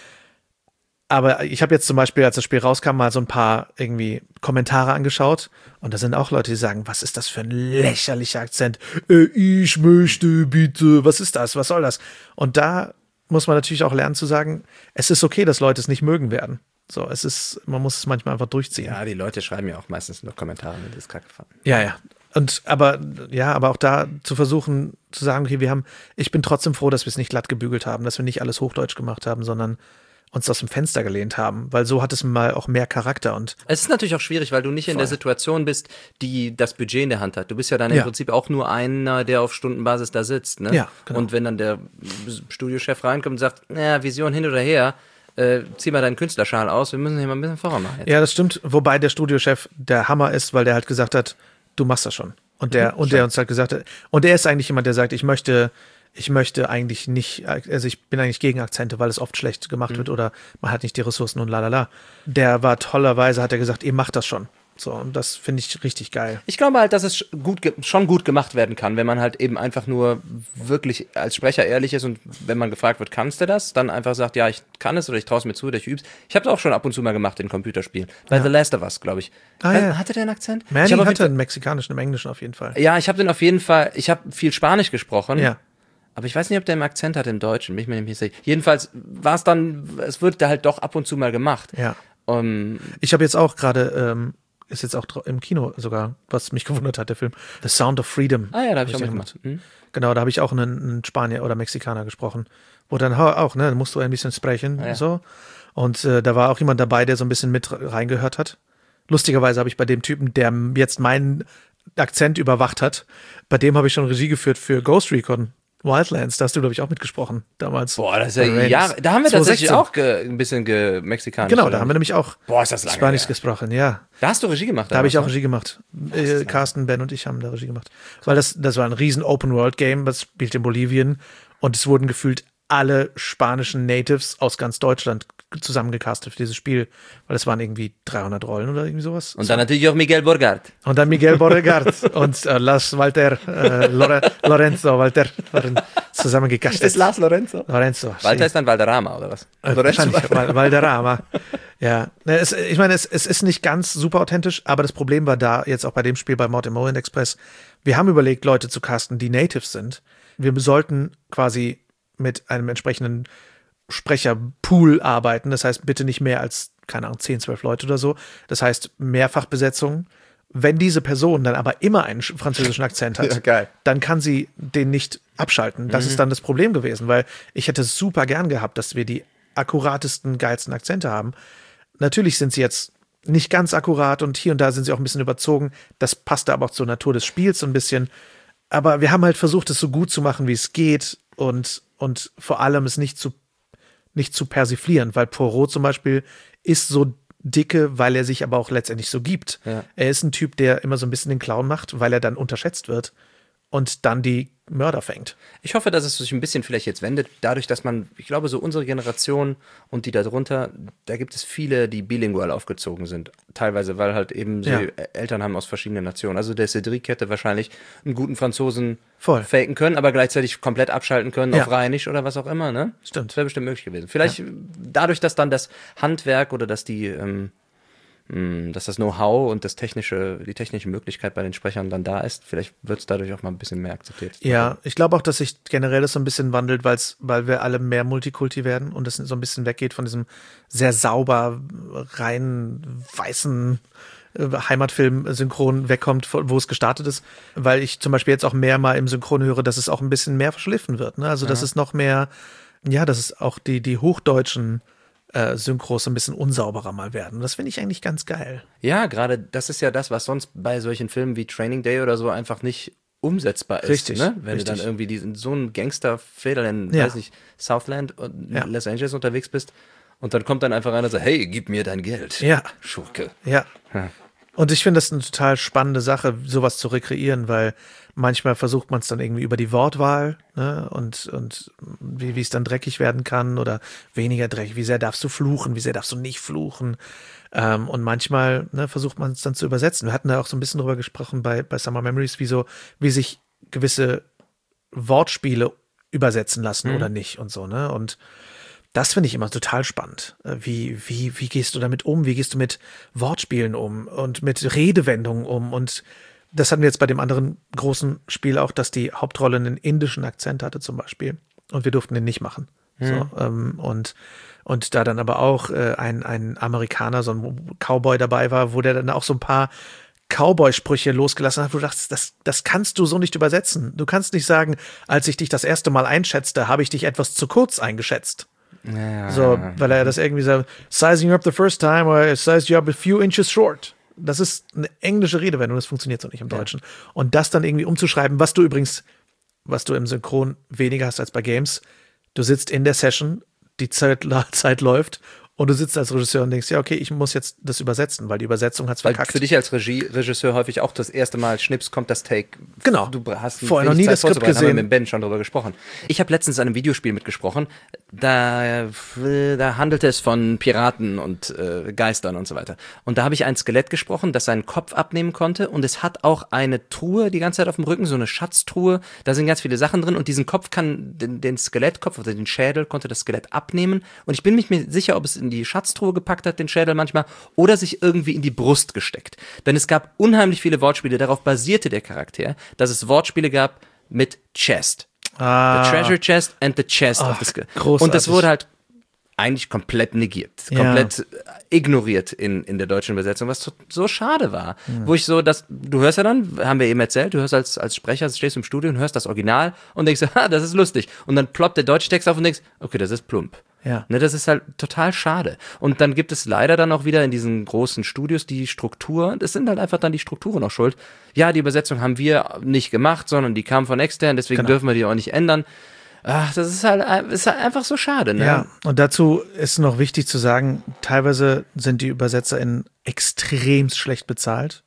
Aber ich habe jetzt zum Beispiel, als das Spiel rauskam, mal so ein paar irgendwie Kommentare angeschaut und da sind auch Leute, die sagen, was ist das für ein lächerlicher Akzent? Äh, ich möchte bitte, was ist das? Was soll das? Und da muss man natürlich auch lernen zu sagen, es ist okay, dass Leute es nicht mögen werden. So, es ist, man muss es manchmal einfach durchziehen. Ja, die Leute schreiben ja auch meistens nur Kommentare, wenn die das kacke fanden. Ja, ja. Und aber ja, aber auch da zu versuchen zu sagen, okay, wir haben, ich bin trotzdem froh, dass wir es nicht glatt gebügelt haben, dass wir nicht alles Hochdeutsch gemacht haben, sondern uns aus dem Fenster gelehnt haben, weil so hat es mal auch mehr Charakter und es ist natürlich auch schwierig, weil du nicht in Voll. der Situation bist, die das Budget in der Hand hat. Du bist ja dann Ja. im Prinzip auch nur einer, der auf Stundenbasis da sitzt, ne? Ja, genau. Und wenn dann der Studiochef reinkommt und sagt, naja, Vision hin oder her, äh, zieh mal deinen Künstlerschal aus, wir müssen hier mal ein bisschen voran machen. Jetzt. ja, das stimmt, wobei der Studiochef der Hammer ist, weil der halt gesagt hat, du machst das schon. Und der, Mhm, und der uns halt gesagt hat, und der ist eigentlich jemand, der sagt, ich möchte, ich möchte eigentlich nicht, also ich bin eigentlich gegen Akzente, weil es oft schlecht gemacht Mhm. wird oder man hat nicht die Ressourcen und lalala. Der war tollerweise, hat er gesagt, ihr macht das schon. So, und das finde ich richtig geil. Ich glaube halt, dass es gut ge- schon gut gemacht werden kann, wenn man halt eben einfach nur wirklich als Sprecher ehrlich ist und wenn man gefragt wird, kannst du das? Dann einfach sagt, ja, ich kann es oder ich traue es mir zu oder ich üb's. Ich habe es auch schon ab und zu mal gemacht in Computerspielen. Bei Ja. The Last of Us, glaube ich. Ah, Hat- ja. Hatte der einen Akzent? Manny ich hab auf hatte jeden Fall- einen mexikanischen, im Englischen auf jeden Fall. Ja, ich habe den auf jeden Fall, ich habe viel Spanisch gesprochen. Ja. Aber ich weiß nicht, ob der einen Akzent hat im Deutschen. Bin ich mir nicht sicher. Jedenfalls war es dann, es wird da halt doch ab und zu mal gemacht. Ja. Um, Ich habe jetzt auch gerade, ähm, ist jetzt auch dra- im Kino sogar, was mich gewundert hat, der Film, The Sound of Freedom. ah ja, da habe ich auch den mitgemacht. Hm? Genau, da habe ich auch einen, einen Spanier oder Mexikaner gesprochen. Wo dann ha- auch, ne, musst du ein bisschen sprechen Ja. und so. Und äh, da war auch jemand dabei, der so ein bisschen mit reingehört hat. Lustigerweise habe ich bei dem Typen, der jetzt meinen Akzent überwacht hat, bei dem habe ich schon Regie geführt für Ghost Recon Wildlands. Da hast du, glaube ich, auch mitgesprochen damals. Boah, das ist ja Bei Raiders. Jahre. Da haben wir tatsächlich zwanzig sechzehn. auch ge, ein bisschen ge mexikanisch. Genau, oder? da haben wir nämlich auch Boah, ist das lange Spanisch her. gesprochen, ja. Da hast du Regie gemacht. Da habe ich auch damals, ne? Regie gemacht. Äh, Carsten, Ben und ich haben da Regie gemacht. Weil das, das war ein riesen Open-World-Game, das spielt in Bolivien. Und es wurden gefühlt alle spanischen Natives aus ganz Deutschland zusammengecastet für dieses Spiel. Weil es waren irgendwie dreihundert Rollen oder irgendwie sowas. Und dann natürlich auch Miguel Borgart. Und dann Miguel Borregard und äh, Las Walter, äh, Lore, Lorenzo Walter waren zusammengegastet. Ist Lars Lorenzo? Lorenzo. Walter ist dann Valderrama, oder was? Äh, wahrscheinlich Val- Valderrama. Ja, Ne, es, ich meine, es, es ist nicht ganz super authentisch, aber das Problem war da jetzt auch bei dem Spiel bei Mord im Orient Express. Wir haben überlegt, Leute zu casten, die Natives sind. Wir sollten quasi mit einem entsprechenden Sprecherpool arbeiten. Das heißt, bitte nicht mehr als, keine Ahnung, zehn, zwölf Leute oder so. Das heißt, Mehrfachbesetzung. Wenn diese Person dann aber immer einen sch- französischen Akzent hat, Ja, geil. dann kann sie den nicht abschalten. Das Mhm. ist dann das Problem gewesen, weil ich hätte super gern gehabt, dass wir die akkuratesten, geilsten Akzente haben. Natürlich sind sie jetzt nicht ganz akkurat und hier und da sind sie auch ein bisschen überzogen. Das passte aber auch zur Natur des Spiels so ein bisschen. Aber wir haben halt versucht, es so gut zu machen, wie es geht und, und vor allem es nicht zu, nicht zu persiflieren, weil Poirot zum Beispiel ist so dicke, weil er sich aber auch letztendlich so gibt. Ja. Er ist ein Typ, der immer so ein bisschen den Clown macht, weil er dann unterschätzt wird und dann die Mörder fängt. Ich hoffe, dass es sich ein bisschen vielleicht jetzt wendet, dadurch, dass man, ich glaube, so unsere Generation und die darunter, da gibt es viele, die bilingual aufgezogen sind. Teilweise, weil halt eben sie Ja. Eltern haben aus verschiedenen Nationen. Also der Cédric hätte wahrscheinlich einen guten Franzosen Voll. faken können, aber gleichzeitig komplett abschalten können Ja. auf Rheinisch oder was auch immer, ne? Stimmt. Das wäre bestimmt möglich gewesen. Vielleicht dadurch, dass dann das Handwerk oder dass die, ähm, mh, dass das Know-how und das technische, die technische Möglichkeit bei den Sprechern dann da ist, vielleicht wird es dadurch auch mal ein bisschen mehr akzeptiert. Ja, ich glaube auch, dass sich generell das so ein bisschen wandelt, weil's, weil wir alle mehr Multikulti werden und es so ein bisschen weggeht von diesem sehr sauber, rein weißen äh, Heimatfilm-Synchron wegkommt, von- wo es gestartet ist. Weil ich zum Beispiel jetzt auch mehr mal im Synchron höre, dass es auch ein bisschen mehr verschliffen wird. Ne? Also, dass es noch mehr, ja, dass es auch die, die hochdeutschen äh, Synchros ein bisschen unsauberer mal werden. Das finde ich eigentlich ganz geil. Ja, gerade das ist ja das, was sonst bei solchen Filmen wie Training Day oder so einfach nicht umsetzbar ist. Richtig, Ne? Wenn richtig. du dann irgendwie diesen, so ein Gangsterfädel in, Ja. weiß nicht, Southland und Ja. Los Angeles unterwegs bist und dann kommt dann einfach einer und sagt, hey, gib mir dein Geld. Ja. Schurke. Ja. Und ich finde das eine total spannende Sache, sowas zu rekreieren, weil manchmal versucht man es dann irgendwie über die Wortwahl, ne, und, und wie, wie es dann dreckig werden kann oder weniger dreckig. Wie sehr darfst du fluchen, wie sehr darfst du nicht fluchen? Ähm, und manchmal, ne, versucht man es dann zu übersetzen. Wir hatten da auch so ein bisschen drüber gesprochen bei, bei Summer Memories, wie so, wie sich gewisse Wortspiele übersetzen lassen oder nicht und so, ne? Und das finde ich immer total spannend. Äh, Wie, wie, wie gehst du damit um? Wie gehst du mit Wortspielen um und mit Redewendungen um? Und das hatten wir jetzt bei dem anderen großen Spiel auch, dass die Hauptrolle einen indischen Akzent hatte zum Beispiel. Und wir durften den nicht machen. So, ähm, und, und da dann aber auch äh, ein, ein Amerikaner, so ein Cowboy dabei war, wo der dann auch so ein paar Cowboy-Sprüche losgelassen hat, wo du dachtest, das, das kannst du so nicht übersetzen. Du kannst nicht sagen, als ich dich das erste Mal einschätzte, habe ich dich etwas zu kurz eingeschätzt. Ja. So, weil er das irgendwie so, sizing you up the first time, or I sized you up a few inches short. Das ist eine englische Redewendung, das funktioniert so nicht im Deutschen. Und das dann irgendwie umzuschreiben, was du übrigens, was du im Synchron weniger hast als bei Games, du sitzt in der Session, die Zeit, Zeit läuft und du sitzt als Regisseur und denkst, ja, okay, ich muss jetzt das übersetzen, weil die Übersetzung hat's Weil verkackt. für dich als Regie, Regisseur häufig auch das erste Mal Schnips kommt das Take. Genau. Du hast Vorher noch wenig nie Zeit das Skript vorzubereiten, haben wir gesehen. mit Ben schon drüber gesprochen. Ich habe letztens an einem Videospiel mitgesprochen, da, da handelte es von Piraten und äh, Geistern und so weiter. Und da habe ich ein Skelett gesprochen, das seinen Kopf abnehmen konnte und es hat auch eine Truhe die ganze Zeit auf dem Rücken, so eine Schatztruhe, da sind ganz viele Sachen drin und diesen Kopf kann, den, den Skelettkopf oder den Schädel konnte das Skelett abnehmen und ich bin nicht mehr sicher, ob es in die Schatztruhe gepackt hat, den Schädel manchmal, oder sich irgendwie in die Brust gesteckt. Denn es gab unheimlich viele Wortspiele, darauf basierte der Charakter, dass es Wortspiele gab mit Chest. Ah, The Treasure Chest and the Chest Ach, of the Skull. großartig. Und das wurde halt eigentlich komplett negiert, Ja. komplett ignoriert in, in der deutschen Übersetzung, was so, so schade war. Wo ich so, dass du hörst ja dann, haben wir eben erzählt, du hörst als, als Sprecher, stehst du im Studio und hörst das Original und denkst, ha, das ist lustig. Und dann ploppt der deutsche Text auf und denkst, okay, das ist plump. Ja. Ne, das ist halt total schade. Und dann gibt es leider dann auch wieder in diesen großen Studios die Struktur, das sind halt einfach dann die Strukturen auch schuld. Ja, die Übersetzung haben wir nicht gemacht, sondern die kam von extern, deswegen Genau. dürfen wir die auch nicht ändern. Ach, das ist halt, ist halt einfach so schade, ne? Ja, und dazu ist noch wichtig zu sagen, teilweise sind die UbersetzerInnen extremst schlecht bezahlt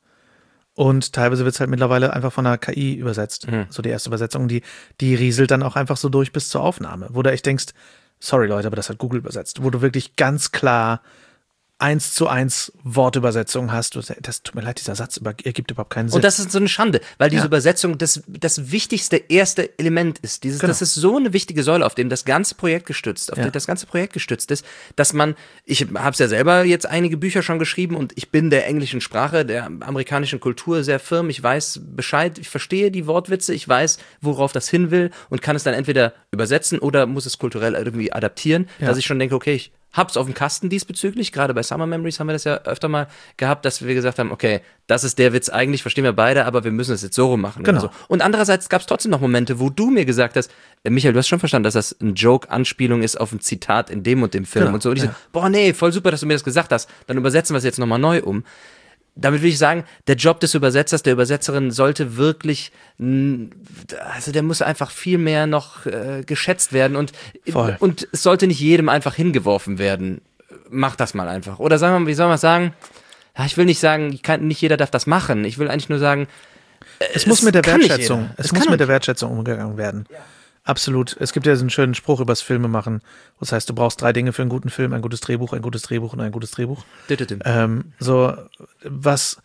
und teilweise wird es halt mittlerweile einfach von einer K I übersetzt. Mhm. So die erste Übersetzung, die, die rieselt dann auch einfach so durch bis zur Aufnahme, wo du echt denkst, sorry Leute, aber das hat Google übersetzt, wo du wirklich ganz klar eins zu eins Wortübersetzung hast. Das tut mir leid, dieser Satz ergibt überhaupt keinen Sinn. Und das ist so eine Schande, weil diese Ja. Übersetzung das, das wichtigste erste Element ist. Dieses, Genau. Das ist so eine wichtige Säule, auf dem das ganze Projekt gestützt, auf Ja. dem das ganze Projekt gestützt ist, dass man, ich habe es ja selber jetzt einige Bücher schon geschrieben und ich bin der englischen Sprache, der amerikanischen Kultur sehr firm. Ich weiß Bescheid, ich verstehe die Wortwitze, ich weiß, worauf das hin will und kann es dann entweder übersetzen oder muss es kulturell irgendwie adaptieren, Ja. dass ich schon denke, okay, ich hab's auf dem Kasten diesbezüglich. Gerade bei Summer Memories haben wir das ja öfter mal gehabt, dass wir gesagt haben, okay, das ist der Witz eigentlich, verstehen wir beide, aber wir müssen es jetzt so rum machen. Genau. Oder so. Und andererseits gab es trotzdem noch Momente, wo du mir gesagt hast, äh, Michael, du hast schon verstanden, dass das ein Joke-Anspielung ist auf ein Zitat in dem und dem Film Genau, und so. Und ich ja. so, boah, nee, voll super, dass du mir das gesagt hast. Dann übersetzen wir es jetzt nochmal neu um. Damit will ich sagen, der Job des Übersetzers, der Übersetzerin sollte wirklich, n- also der muss einfach viel mehr noch äh, geschätzt werden und, Voll. und es sollte nicht jedem einfach hingeworfen werden. Mach das mal einfach. Oder sagen wir mal, wie soll man sagen? Ja, ich will nicht sagen, ich kann, nicht jeder darf das machen. Ich will eigentlich nur sagen, Es muss mit der kann nicht Wertschätzung, jeder. es Es muss kann mit der nicht. Wertschätzung umgegangen werden. Absolut. Es gibt ja so einen schönen Spruch übers Filme machen. Das heißt, du brauchst drei Dinge für einen guten Film: ein gutes Drehbuch, ein gutes Drehbuch und ein gutes Drehbuch. Ähm, so, was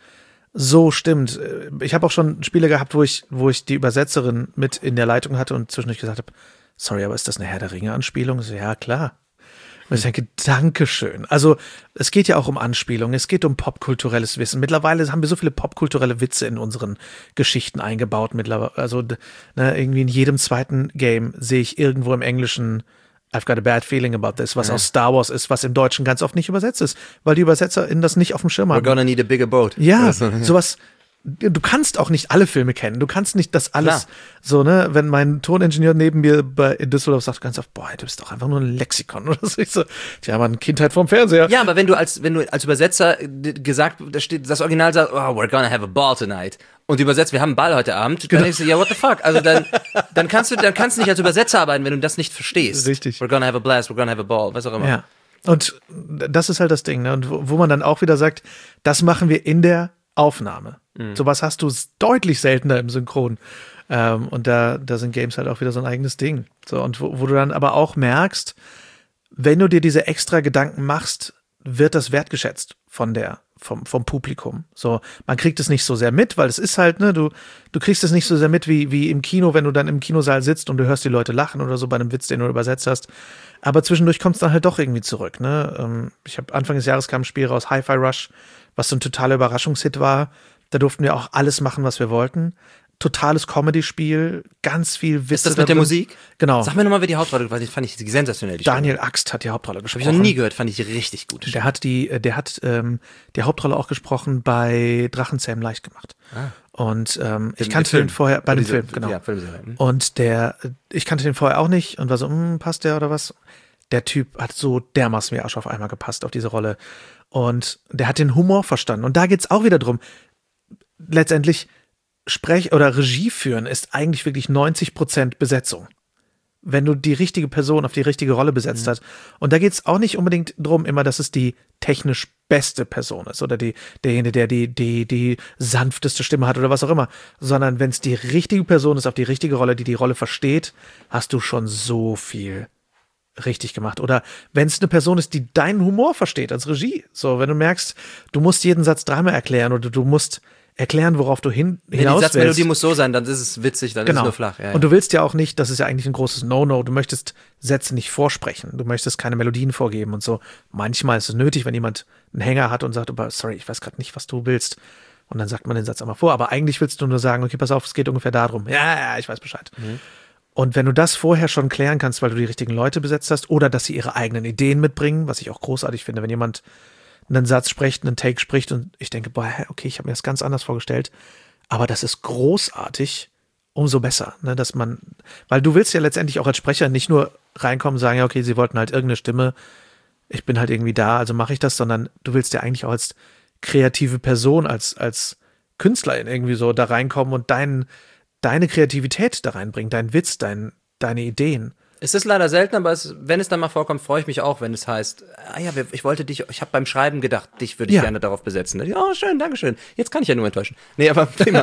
so stimmt. Ich habe auch schon Spiele gehabt, wo ich, wo ich die Übersetzerin mit in der Leitung hatte und zwischendurch gesagt habe, sorry, aber ist das eine Herr der Ringe-Anspielung? So, ja, klar. Und ich denke, Dankeschön. Also, es geht ja auch um Anspielungen, es geht um popkulturelles Wissen. Mittlerweile haben wir so viele popkulturelle Witze in unseren Geschichten eingebaut. Mittlerweile, also, ne, irgendwie in jedem zweiten Game sehe ich irgendwo im Englischen I've got a bad feeling about this, was Ja. aus Star Wars ist, was im Deutschen ganz oft nicht übersetzt ist, weil die UbersetzerInnen das nicht auf dem Schirm We're haben. gonna need a bigger boat. Ja, Oder so. sowas. Du kannst auch nicht alle Filme kennen. Du kannst nicht das alles Klar. so, ne? Wenn mein Toningenieur neben mir bei in Düsseldorf sagt ganz oft, boah, du bist doch einfach nur ein Lexikon oder so. Ich so, tja, man, Kindheit vom Fernseher. Ja, aber wenn du als, wenn du als Übersetzer d- gesagt, da steht, das Original sagt, oh, we're gonna have a ball tonight. Und übersetzt, wir haben einen Ball heute Abend, dann Genau. denkst du, ja, what the fuck? Also dann, dann kannst du, dann kannst du nicht als Übersetzer arbeiten, wenn du das nicht verstehst. Richtig. We're gonna have a blast, we're gonna have a ball, was auch immer. Ja. Und das ist halt das Ding, ne? Und wo, wo man dann auch wieder sagt, das machen wir in der Aufnahme. Mhm. Sowas hast du deutlich seltener im Synchron. Ähm, und da, da sind Games halt auch wieder so ein eigenes Ding. So, und wo, wo du dann aber auch merkst, wenn du dir diese extra Gedanken machst, wird das wertgeschätzt von der, vom, vom Publikum. So, man kriegt es nicht so sehr mit, weil es ist halt, ne, du, du kriegst es nicht so sehr mit wie, wie im Kino, wenn du dann im Kinosaal sitzt und du hörst die Leute lachen oder so bei einem Witz, den du übersetzt hast. Aber zwischendurch kommt es dann halt doch irgendwie zurück, ne? Ähm, ich habe Anfang des Jahres kam ein Spiel raus, Hi-Fi Rush, was so ein totaler Überraschungshit war. Da durften wir auch alles machen, was wir wollten. Totales Comedy-Spiel, ganz viel Witze. Ist das da mit der drin. Musik? Genau. Sag mir nochmal, wer die Hauptrolle war, die fand ich sensationell. Die Daniel Axt hat die Hauptrolle Habe gesprochen. ich noch nie gehört, fand ich richtig gut. Der hat die, der hat ähm, die Hauptrolle auch gesprochen bei Drachenzähmen leicht gemacht. Ah. Und ähm, ich Im- kannte im Film. den vorher bei Oder dem diese- Film, genau. Ja, Filmserie. Hm. Und der, ich kannte den vorher auch nicht und war so, hm, passt der oder was? Der Typ hat so dermaßen wie Arsch auf einmal gepasst auf diese Rolle. Und der hat den Humor verstanden. Und da geht's auch wieder drum. Letztendlich Sprech- oder Regie führen ist eigentlich wirklich neunzig Prozent Besetzung. Wenn du die richtige Person auf die richtige Rolle besetzt Mhm. hast. Und da geht's auch nicht unbedingt drum, immer, dass es die technisch beste Person ist oder die, derjenige, der die, die, die sanfteste Stimme hat oder was auch immer. Sondern wenn es die richtige Person ist auf die richtige Rolle, die die Rolle versteht, hast du schon so viel richtig gemacht. Oder wenn es eine Person ist, die deinen Humor versteht als Regie. So, wenn du merkst, du musst jeden Satz dreimal erklären oder du musst erklären, worauf du hin, Wenn hinaus die Satzmelodie willst. muss so sein, dann ist es witzig, dann Genau. ist es nur flach. Ja, ja. Und du willst ja auch nicht, das ist ja eigentlich ein großes No-No, du möchtest Sätze nicht vorsprechen, du möchtest keine Melodien vorgeben und so. Manchmal ist es nötig, wenn jemand einen Hänger hat und sagt, aber sorry, ich weiß gerade nicht, was du willst. Und dann sagt man den Satz einmal vor, aber eigentlich willst du nur sagen, okay, pass auf, es geht ungefähr darum. Ja, ja, ich weiß Bescheid. Mhm. Und wenn du das vorher schon klären kannst, weil du die richtigen Leute besetzt hast oder dass sie ihre eigenen Ideen mitbringen, was ich auch großartig finde, wenn jemand einen Satz spricht, einen Take spricht und ich denke, boah, okay, ich habe mir das ganz anders vorgestellt, aber das ist großartig, umso besser, ne, dass man, weil du willst ja letztendlich auch als Sprecher nicht nur reinkommen und sagen, ja, okay, sie wollten halt irgendeine Stimme, ich bin halt irgendwie da, also mache ich das, sondern du willst ja eigentlich auch als kreative Person, als, als Künstlerin irgendwie so da reinkommen und dein, deine Kreativität da reinbringen, deinen Witz, dein, deine Ideen. Es ist leider selten, aber es, wenn es dann mal vorkommt, freue ich mich auch, wenn es heißt, ah ja, wir- ich wollte dich, ich habe beim Schreiben gedacht, dich würde ich Ja. gerne darauf besetzen. Ja, oh, schön, danke schön. Jetzt kann ich ja nur enttäuschen. Nee, aber prima.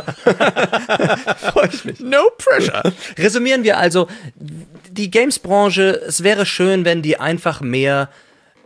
Freue ich mich. No pressure. Resümieren wir also, die Games-Branche, es wäre schön, wenn die einfach mehr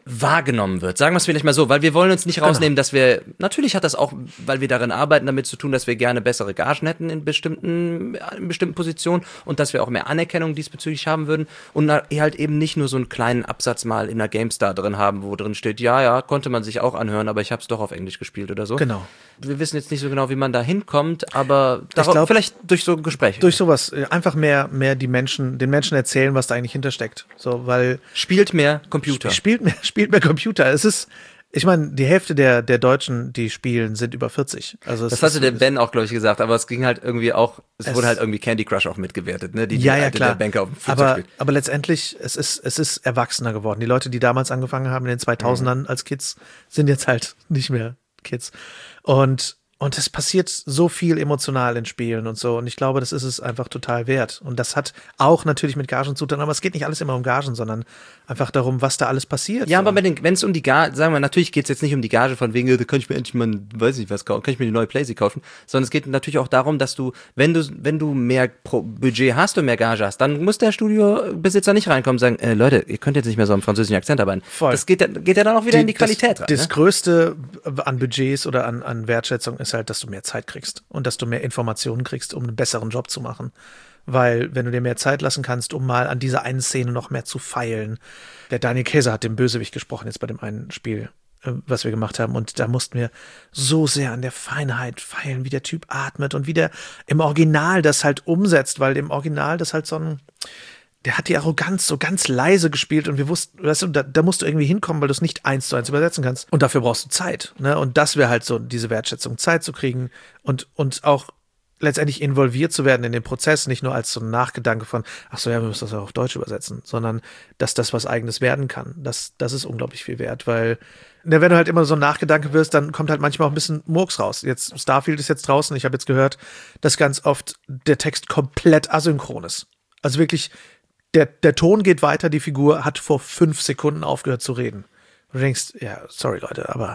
wahrgenommen wird. Sagen wir es vielleicht mal so, weil wir wollen uns nicht rausnehmen, dass wir, natürlich hat das auch, weil wir darin arbeiten, damit zu tun, dass wir gerne bessere Gagen hätten in bestimmten, in bestimmten Positionen und dass wir auch mehr Anerkennung diesbezüglich haben würden und halt eben nicht nur so einen kleinen Absatz mal in der GameStar drin haben, wo drin steht, ja, ja, konnte man sich auch anhören, aber ich habe es doch auf Englisch gespielt oder so. Genau. Wir wissen jetzt nicht so genau, wie man da hinkommt, aber darauf, glaub, vielleicht durch so ein Gespräch. Durch sowas, einfach mehr, mehr die Menschen, den Menschen erzählen, was da eigentlich hintersteckt. So, weil Spielt mehr Computer. Spielt mehr, spielt mehr Computer. Es ist, ich meine, die Hälfte der, der Deutschen, die spielen, sind über vierzig. Also es das hatte ist, der Ben auch, glaube ich, gesagt, aber es ging halt irgendwie auch, es, Es- wurde halt irgendwie Candy Crush auch mitgewertet, ne? Die, die ja, ja, alte, klar. Der Banker auf dem Flugzeug aber, spielt. aber letztendlich, es ist, es ist erwachsener geworden. Die Leute, die damals angefangen haben in den zweitausendern als Kids, sind jetzt halt nicht mehr Kids. Und Und es passiert so viel emotional in Spielen und so. Und ich glaube, das ist es einfach total wert. Und das hat auch natürlich mit Gagen zu tun. Aber es geht nicht alles immer um Gagen, sondern einfach darum, was da alles passiert. Ja, so. aber wenn es um die Gage, sagen wir, natürlich geht es jetzt nicht um die Gage von wegen, da kann ich mir endlich mal, weiß nicht was kaufen, kann ich mir eine neue Playsee kaufen, sondern es geht natürlich auch darum, dass du, wenn du, wenn du mehr Pro Budget hast und mehr Gage hast, dann muss der Studiobesitzer nicht reinkommen und sagen, äh, Leute, ihr könnt jetzt nicht mehr so einen französischen Akzent arbeiten. Voll. Das geht, ja- geht ja dann auch wieder Die- in die Qualität das, rein. Das ne? Größte an Budgets oder an, an Wertschätzung ist halt, dass du mehr Zeit kriegst und dass du mehr Informationen kriegst, um einen besseren Job zu machen. Weil, wenn du dir mehr Zeit lassen kannst, um mal an dieser einen Szene noch mehr zu feilen. Der Daniel Käser hat den Bösewicht gesprochen, jetzt bei dem einen Spiel, äh, was wir gemacht haben. Und da mussten wir so sehr an der Feinheit feilen, wie der Typ atmet und wie der im Original das halt umsetzt, weil im Original das halt so ein, der hat die Arroganz so ganz leise gespielt und wir wussten, weißt du, da, da musst du irgendwie hinkommen, weil du es nicht eins zu eins übersetzen kannst. Und dafür brauchst du Zeit, ne? Und das wäre halt so diese Wertschätzung, Zeit zu kriegen und, und auch letztendlich involviert zu werden in den Prozess, nicht nur als so ein Nachgedanke von, ach so, ja, wir müssen das auch auf Deutsch übersetzen, sondern dass das was Eigenes werden kann. Das, das ist unglaublich viel wert, weil, ne, wenn du halt immer so ein Nachgedanke wirst, dann kommt halt manchmal auch ein bisschen Murks raus. Jetzt, Starfield ist jetzt draußen, ich habe jetzt gehört, dass ganz oft der Text komplett asynchron ist. Also wirklich, der, der Ton geht weiter, die Figur hat vor fünf Sekunden aufgehört zu reden. Und du denkst, ja, sorry Leute, aber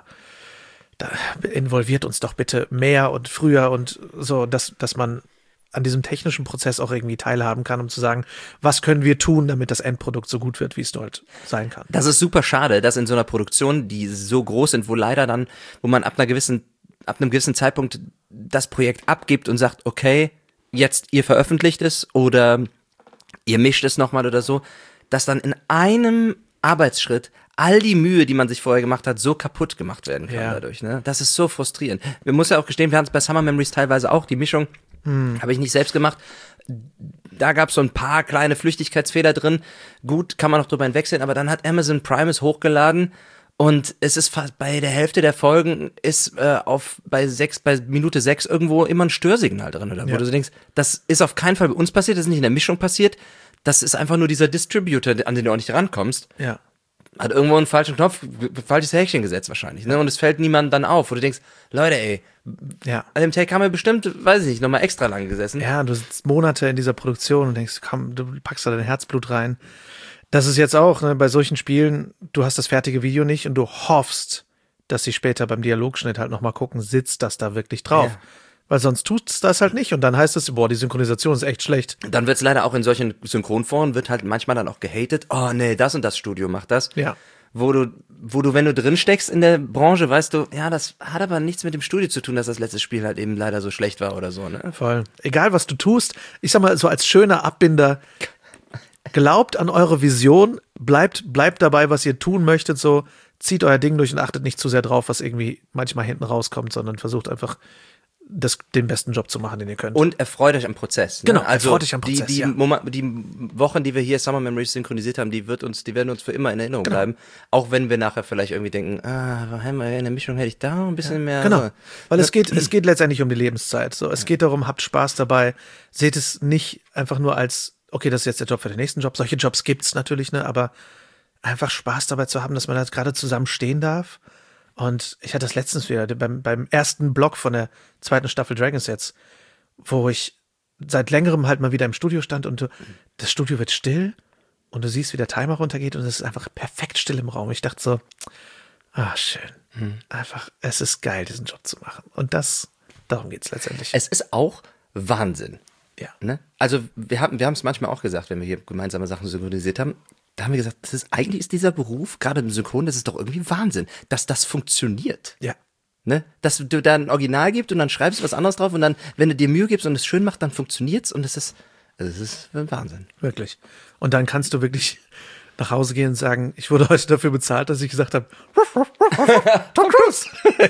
da involviert uns doch bitte mehr und früher und so, dass, dass man an diesem technischen Prozess auch irgendwie teilhaben kann, um zu sagen, was können wir tun, damit das Endprodukt so gut wird, wie es dort sein kann. Das ist super schade, dass in so einer Produktion, die so groß sind, wo leider dann, wo man ab einer gewissen, ab einem gewissen Zeitpunkt das Projekt abgibt und sagt, okay, jetzt ihr veröffentlicht es oder ihr mischt es nochmal oder so, dass dann in einem Arbeitsschritt all die Mühe, die man sich vorher gemacht hat, so kaputt gemacht werden kann Ja. dadurch. Ne? Das ist so frustrierend. Wir müssen ja auch gestehen, wir hatten es bei Summer Memories teilweise auch, die Mischung Hm. habe ich nicht selbst gemacht. Da gab es so ein paar kleine Flüchtigkeitsfehler drin. Gut, kann man noch drüber hinwegsehen, aber dann hat Amazon Prime es hochgeladen und es ist fast bei der Hälfte der Folgen ist äh, auf bei sechs, bei Minute sechs irgendwo immer ein Störsignal drin, oder wo Ja. du so denkst, das ist auf keinen Fall bei uns passiert, das ist nicht in der Mischung passiert. Das ist einfach nur dieser Distributor, an den du auch nicht rankommst. Ja. Hat irgendwo einen falschen Knopf, falsches Häkchen gesetzt wahrscheinlich, ne? Und es fällt niemandem dann auf, wo du denkst, Leute, ey, Ja. an dem Take haben wir bestimmt, weiß ich nicht, nochmal extra lang gesessen. Ja, du sitzt Monate in dieser Produktion und denkst, komm, du packst da dein Herzblut rein. Das ist jetzt auch, ne, bei solchen Spielen, du hast das fertige Video nicht und du hoffst, dass sie später beim Dialogschnitt halt nochmal gucken, sitzt das da wirklich drauf. Ja. Weil sonst tut's das halt nicht und dann heißt es, boah, die Synchronisation ist echt schlecht. Dann wird's leider auch in solchen Synchronforen, wird halt manchmal dann auch gehatet, oh nee, das und das Studio macht das. Ja. Wo du, wo du, wenn du drin steckst in der Branche, weißt du, ja, das hat aber nichts mit dem Studio zu tun, dass das letzte Spiel halt eben leider so schlecht war oder so, ne? Voll. Egal, was du tust, ich sag mal, so als schöner Abbinder, glaubt an eure Vision, bleibt, bleibt dabei, was ihr tun möchtet, so, zieht euer Ding durch und achtet nicht zu sehr drauf, was irgendwie manchmal hinten rauskommt, sondern versucht einfach, das, den besten Job zu machen, den ihr könnt. Und erfreut euch am Prozess. Ne? Genau, also erfreut euch am Prozess, Die, die, ja. Moment, die Wochen, die wir hier Summer Memories synchronisiert haben, die wird uns, die werden uns für immer in Erinnerung Genau. bleiben. Auch wenn wir nachher vielleicht irgendwie denken, ah, in der Mischung hätte ich da ein bisschen mehr. Genau, so. weil es geht, es geht letztendlich um die Lebenszeit. So, es geht darum, habt Spaß dabei. Seht es nicht einfach nur als, okay, das ist jetzt der Job für den nächsten Job. Solche Jobs gibt's natürlich, ne, aber einfach Spaß dabei zu haben, dass man da gerade zusammen stehen darf. Und ich hatte das letztens wieder beim, beim ersten Block von der zweiten Staffel Dragons jetzt, wo ich seit längerem halt mal wieder im Studio stand und du, das Studio wird still und du siehst, wie der Timer runtergeht und es ist einfach perfekt still im Raum. Ich dachte so, ah, schön. Hm. Einfach, es ist geil, diesen Job zu machen. Und das, darum geht's letztendlich. Es ist auch Wahnsinn. Ja. Ne? Also wir haben wir haben es manchmal auch gesagt, wenn wir hier gemeinsame Sachen synchronisiert haben. da haben wir gesagt, das ist, eigentlich ist dieser Beruf, gerade im Synchron, das ist doch irgendwie Wahnsinn, dass das funktioniert. Ja. Ne? Dass du da ein Original gibst und dann schreibst du was anderes drauf und dann, wenn du dir Mühe gibst und es schön macht, dann funktioniert's und es ist, also es ist ein Wahnsinn. Wirklich. Und dann kannst du wirklich nach Hause gehen und sagen, ich wurde heute dafür bezahlt, dass ich gesagt habe, Tom Cruise.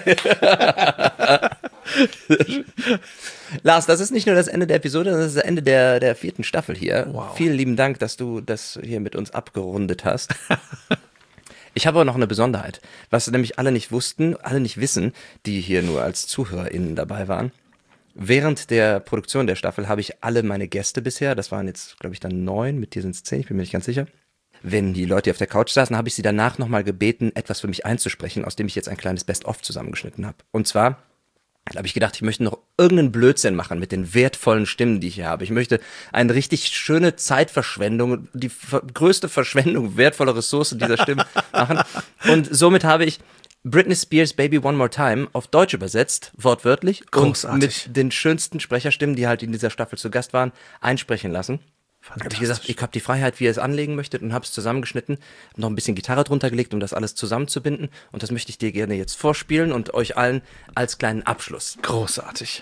Lars, das ist nicht nur das Ende der Episode, das ist das Ende der, der vierten Staffel hier. Wow. Vielen lieben Dank, dass du das hier mit uns abgerundet hast. Ich habe aber noch eine Besonderheit, was nämlich alle nicht wussten, alle nicht wissen, die hier nur als ZuhörerInnen dabei waren. Während der Produktion der Staffel habe ich alle meine Gäste bisher, das waren jetzt, glaube ich, dann neun, mit dir sind es zehn, ich bin mir nicht ganz sicher. Wenn die Leute auf der Couch saßen, habe ich sie danach nochmal gebeten, etwas für mich einzusprechen, aus dem ich jetzt ein kleines Best-of zusammengeschnitten habe. Und zwar habe ich gedacht, ich möchte noch irgendeinen Blödsinn machen mit den wertvollen Stimmen, die ich hier habe. Ich möchte eine richtig schöne Zeitverschwendung, die ver- größte Verschwendung wertvoller Ressourcen dieser Stimmen machen. Und somit habe ich Britney Spears Baby One More Time auf Deutsch übersetzt, wortwörtlich, Großartig. und mit den schönsten Sprecherstimmen, die halt in dieser Staffel zu Gast waren, einsprechen lassen. Habe ich gesagt, ich habe die Freiheit, wie ihr es anlegen möchtet, und habe es zusammengeschnitten, hab noch ein bisschen Gitarre drunter gelegt, um das alles zusammenzubinden, und das möchte ich dir gerne jetzt vorspielen und euch allen als kleinen Abschluss. Großartig.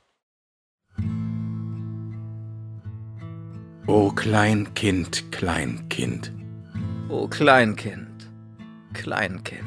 O Kleinkind, Kleinkind. Oh Kleinkind, Kleinkind.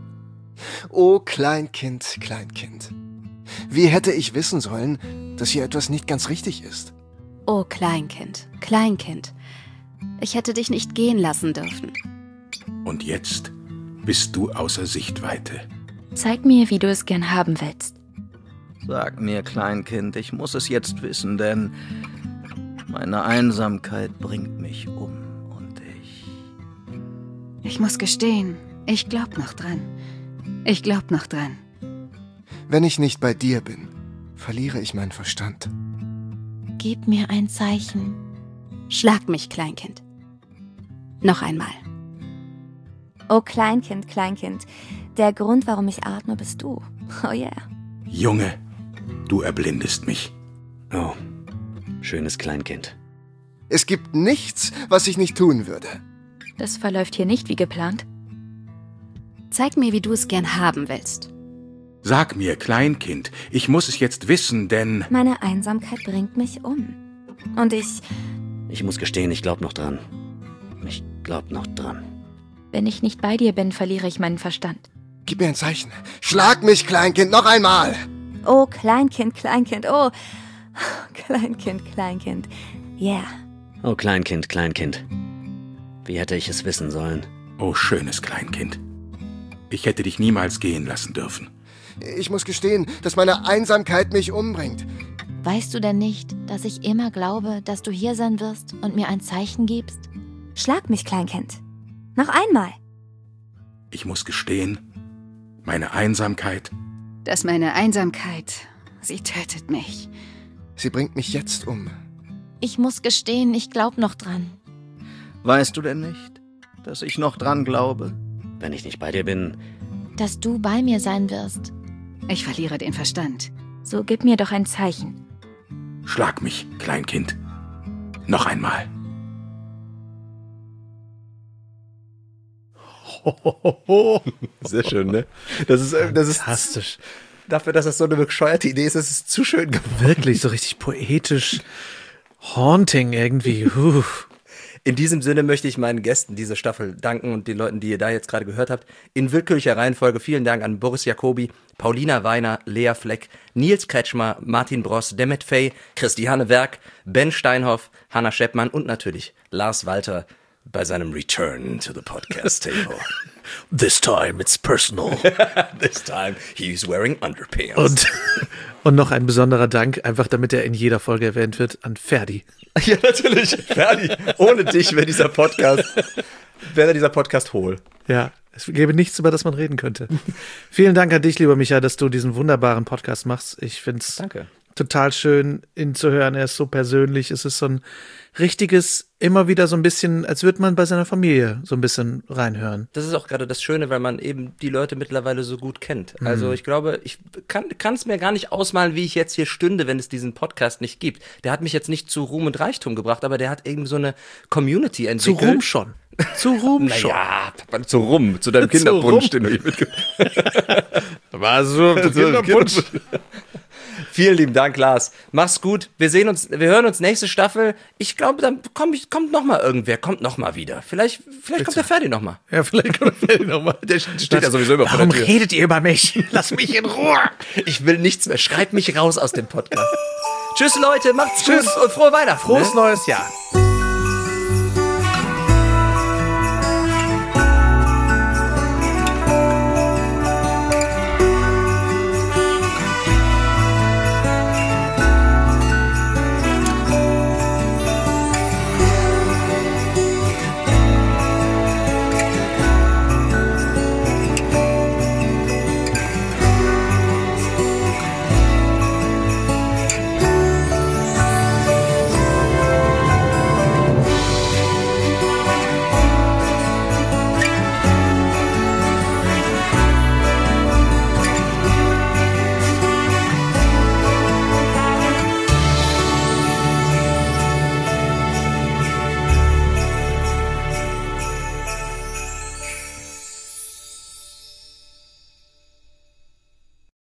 Oh Kleinkind, Kleinkind. Wie hätte ich wissen sollen, dass hier etwas nicht ganz richtig ist? Oh Kleinkind, Kleinkind. Ich hätte dich nicht gehen lassen dürfen. Und jetzt bist du außer Sichtweite. Zeig mir, wie du es gern haben willst. Sag mir, Kleinkind, ich muss es jetzt wissen, denn meine Einsamkeit bringt mich um und ich... Ich muss gestehen, ich glaub noch dran. Ich glaub noch dran. Wenn ich nicht bei dir bin, verliere ich meinen Verstand. Gib mir ein Zeichen. Schlag mich, Kleinkind. Noch einmal. Oh Kleinkind, Kleinkind, der Grund, warum ich atme, bist du. Oh yeah. Junge, du erblindest mich. Oh, schönes Kleinkind. Es gibt nichts, was ich nicht tun würde. Das verläuft hier nicht wie geplant. Zeig mir, wie du es gern haben willst. Sag mir, Kleinkind, ich muss es jetzt wissen, denn... Meine Einsamkeit bringt mich um. Und ich, Ich muss gestehen, ich glaub noch dran. Ich glaub noch dran. wenn ich nicht bei dir bin, verliere ich meinen Verstand. Gib mir ein Zeichen. Schlag mich, Kleinkind, noch einmal. Oh Kleinkind, Kleinkind, oh. Kleinkind, Kleinkind. Yeah. Oh, Kleinkind, Kleinkind. Wie hätte ich es wissen sollen? Oh, schönes Kleinkind. Ich hätte dich niemals gehen lassen dürfen. Ich muss gestehen, dass meine Einsamkeit mich umbringt. Weißt du denn nicht, dass ich immer glaube, dass du hier sein wirst und mir ein Zeichen gibst? Schlag mich, Kleinkind. Noch einmal. Ich muss gestehen, meine Einsamkeit... Dass meine Einsamkeit, sie tötet mich. Sie bringt mich jetzt um. Ich muss gestehen, ich glaub noch dran. Weißt du denn nicht, dass ich noch dran glaube? Wenn ich nicht bei dir bin, Dass du bei mir sein wirst. Ich verliere den Verstand. So gib mir doch ein Zeichen. Schlag mich, Kleinkind. Noch einmal. Sehr schön, ne? Das ist, das ist Fantastisch. dafür, dass das so eine bescheuerte Idee ist, ist es zu schön geworden. Wirklich, so richtig poetisch, haunting irgendwie. Huh. In diesem Sinne möchte ich meinen Gästen diese Staffel danken und den Leuten, die ihr da jetzt gerade gehört habt. In willkürlicher Reihenfolge vielen Dank an Boris Jacobi, Paulina Weiner, Lea Fleck, Nils Kretschmer, Martin Bross, Demet Fey, Christiane Werk, Ben Steinhoff, Hanna Scheppmann und natürlich Lars Walter bei seinem Return to the Podcast Table. This time it's personal. This time he's wearing underpants. Und, und noch ein besonderer Dank, einfach damit er in jeder Folge erwähnt wird, an Ferdi. Ja, natürlich. Ferdi. Ohne dich wäre dieser Podcast, wäre dieser Podcast hohl. Ja, es gäbe nichts, über das man reden könnte. Vielen Dank an dich, lieber Micha, dass du diesen wunderbaren Podcast machst. Ich finde es Danke. total schön, ihn zu hören. Er ist so persönlich. Es ist so ein richtiges, immer wieder so ein bisschen, als würde man bei seiner Familie so ein bisschen reinhören. Das ist auch gerade das Schöne, weil man eben die Leute mittlerweile so gut kennt. Also ich glaube, ich kann es mir gar nicht ausmalen, wie ich jetzt hier stünde, wenn es diesen Podcast nicht gibt. Der hat mich jetzt nicht zu Ruhm und Reichtum gebracht, aber der hat eben so eine Community Zu entwickelt. Ruhm schon. Zu Rum schon. Naja, zu Rum, zu deinem Zu Kinderpunsch, Rum. den du hier mitgebracht hast. War so, So, Kinderpunsch. Vielen lieben Dank, Lars. Mach's gut. Wir sehen uns, wir hören uns nächste Staffel. Ich glaube, dann kommt, kommt noch mal irgendwer, kommt noch mal wieder. Vielleicht, vielleicht kommt der Ferdi noch mal. Ja, vielleicht kommt der Ferdi noch mal. Der steht ja sowieso immer vor der Warum Tür. redet ihr über mich? Lass mich in Ruhe. Ich will nichts mehr. Schreibt mich raus aus dem Podcast. Tschüss, Leute. Macht's Tschüss gut und frohe Weihnachten. Frohes ne? neues Jahr.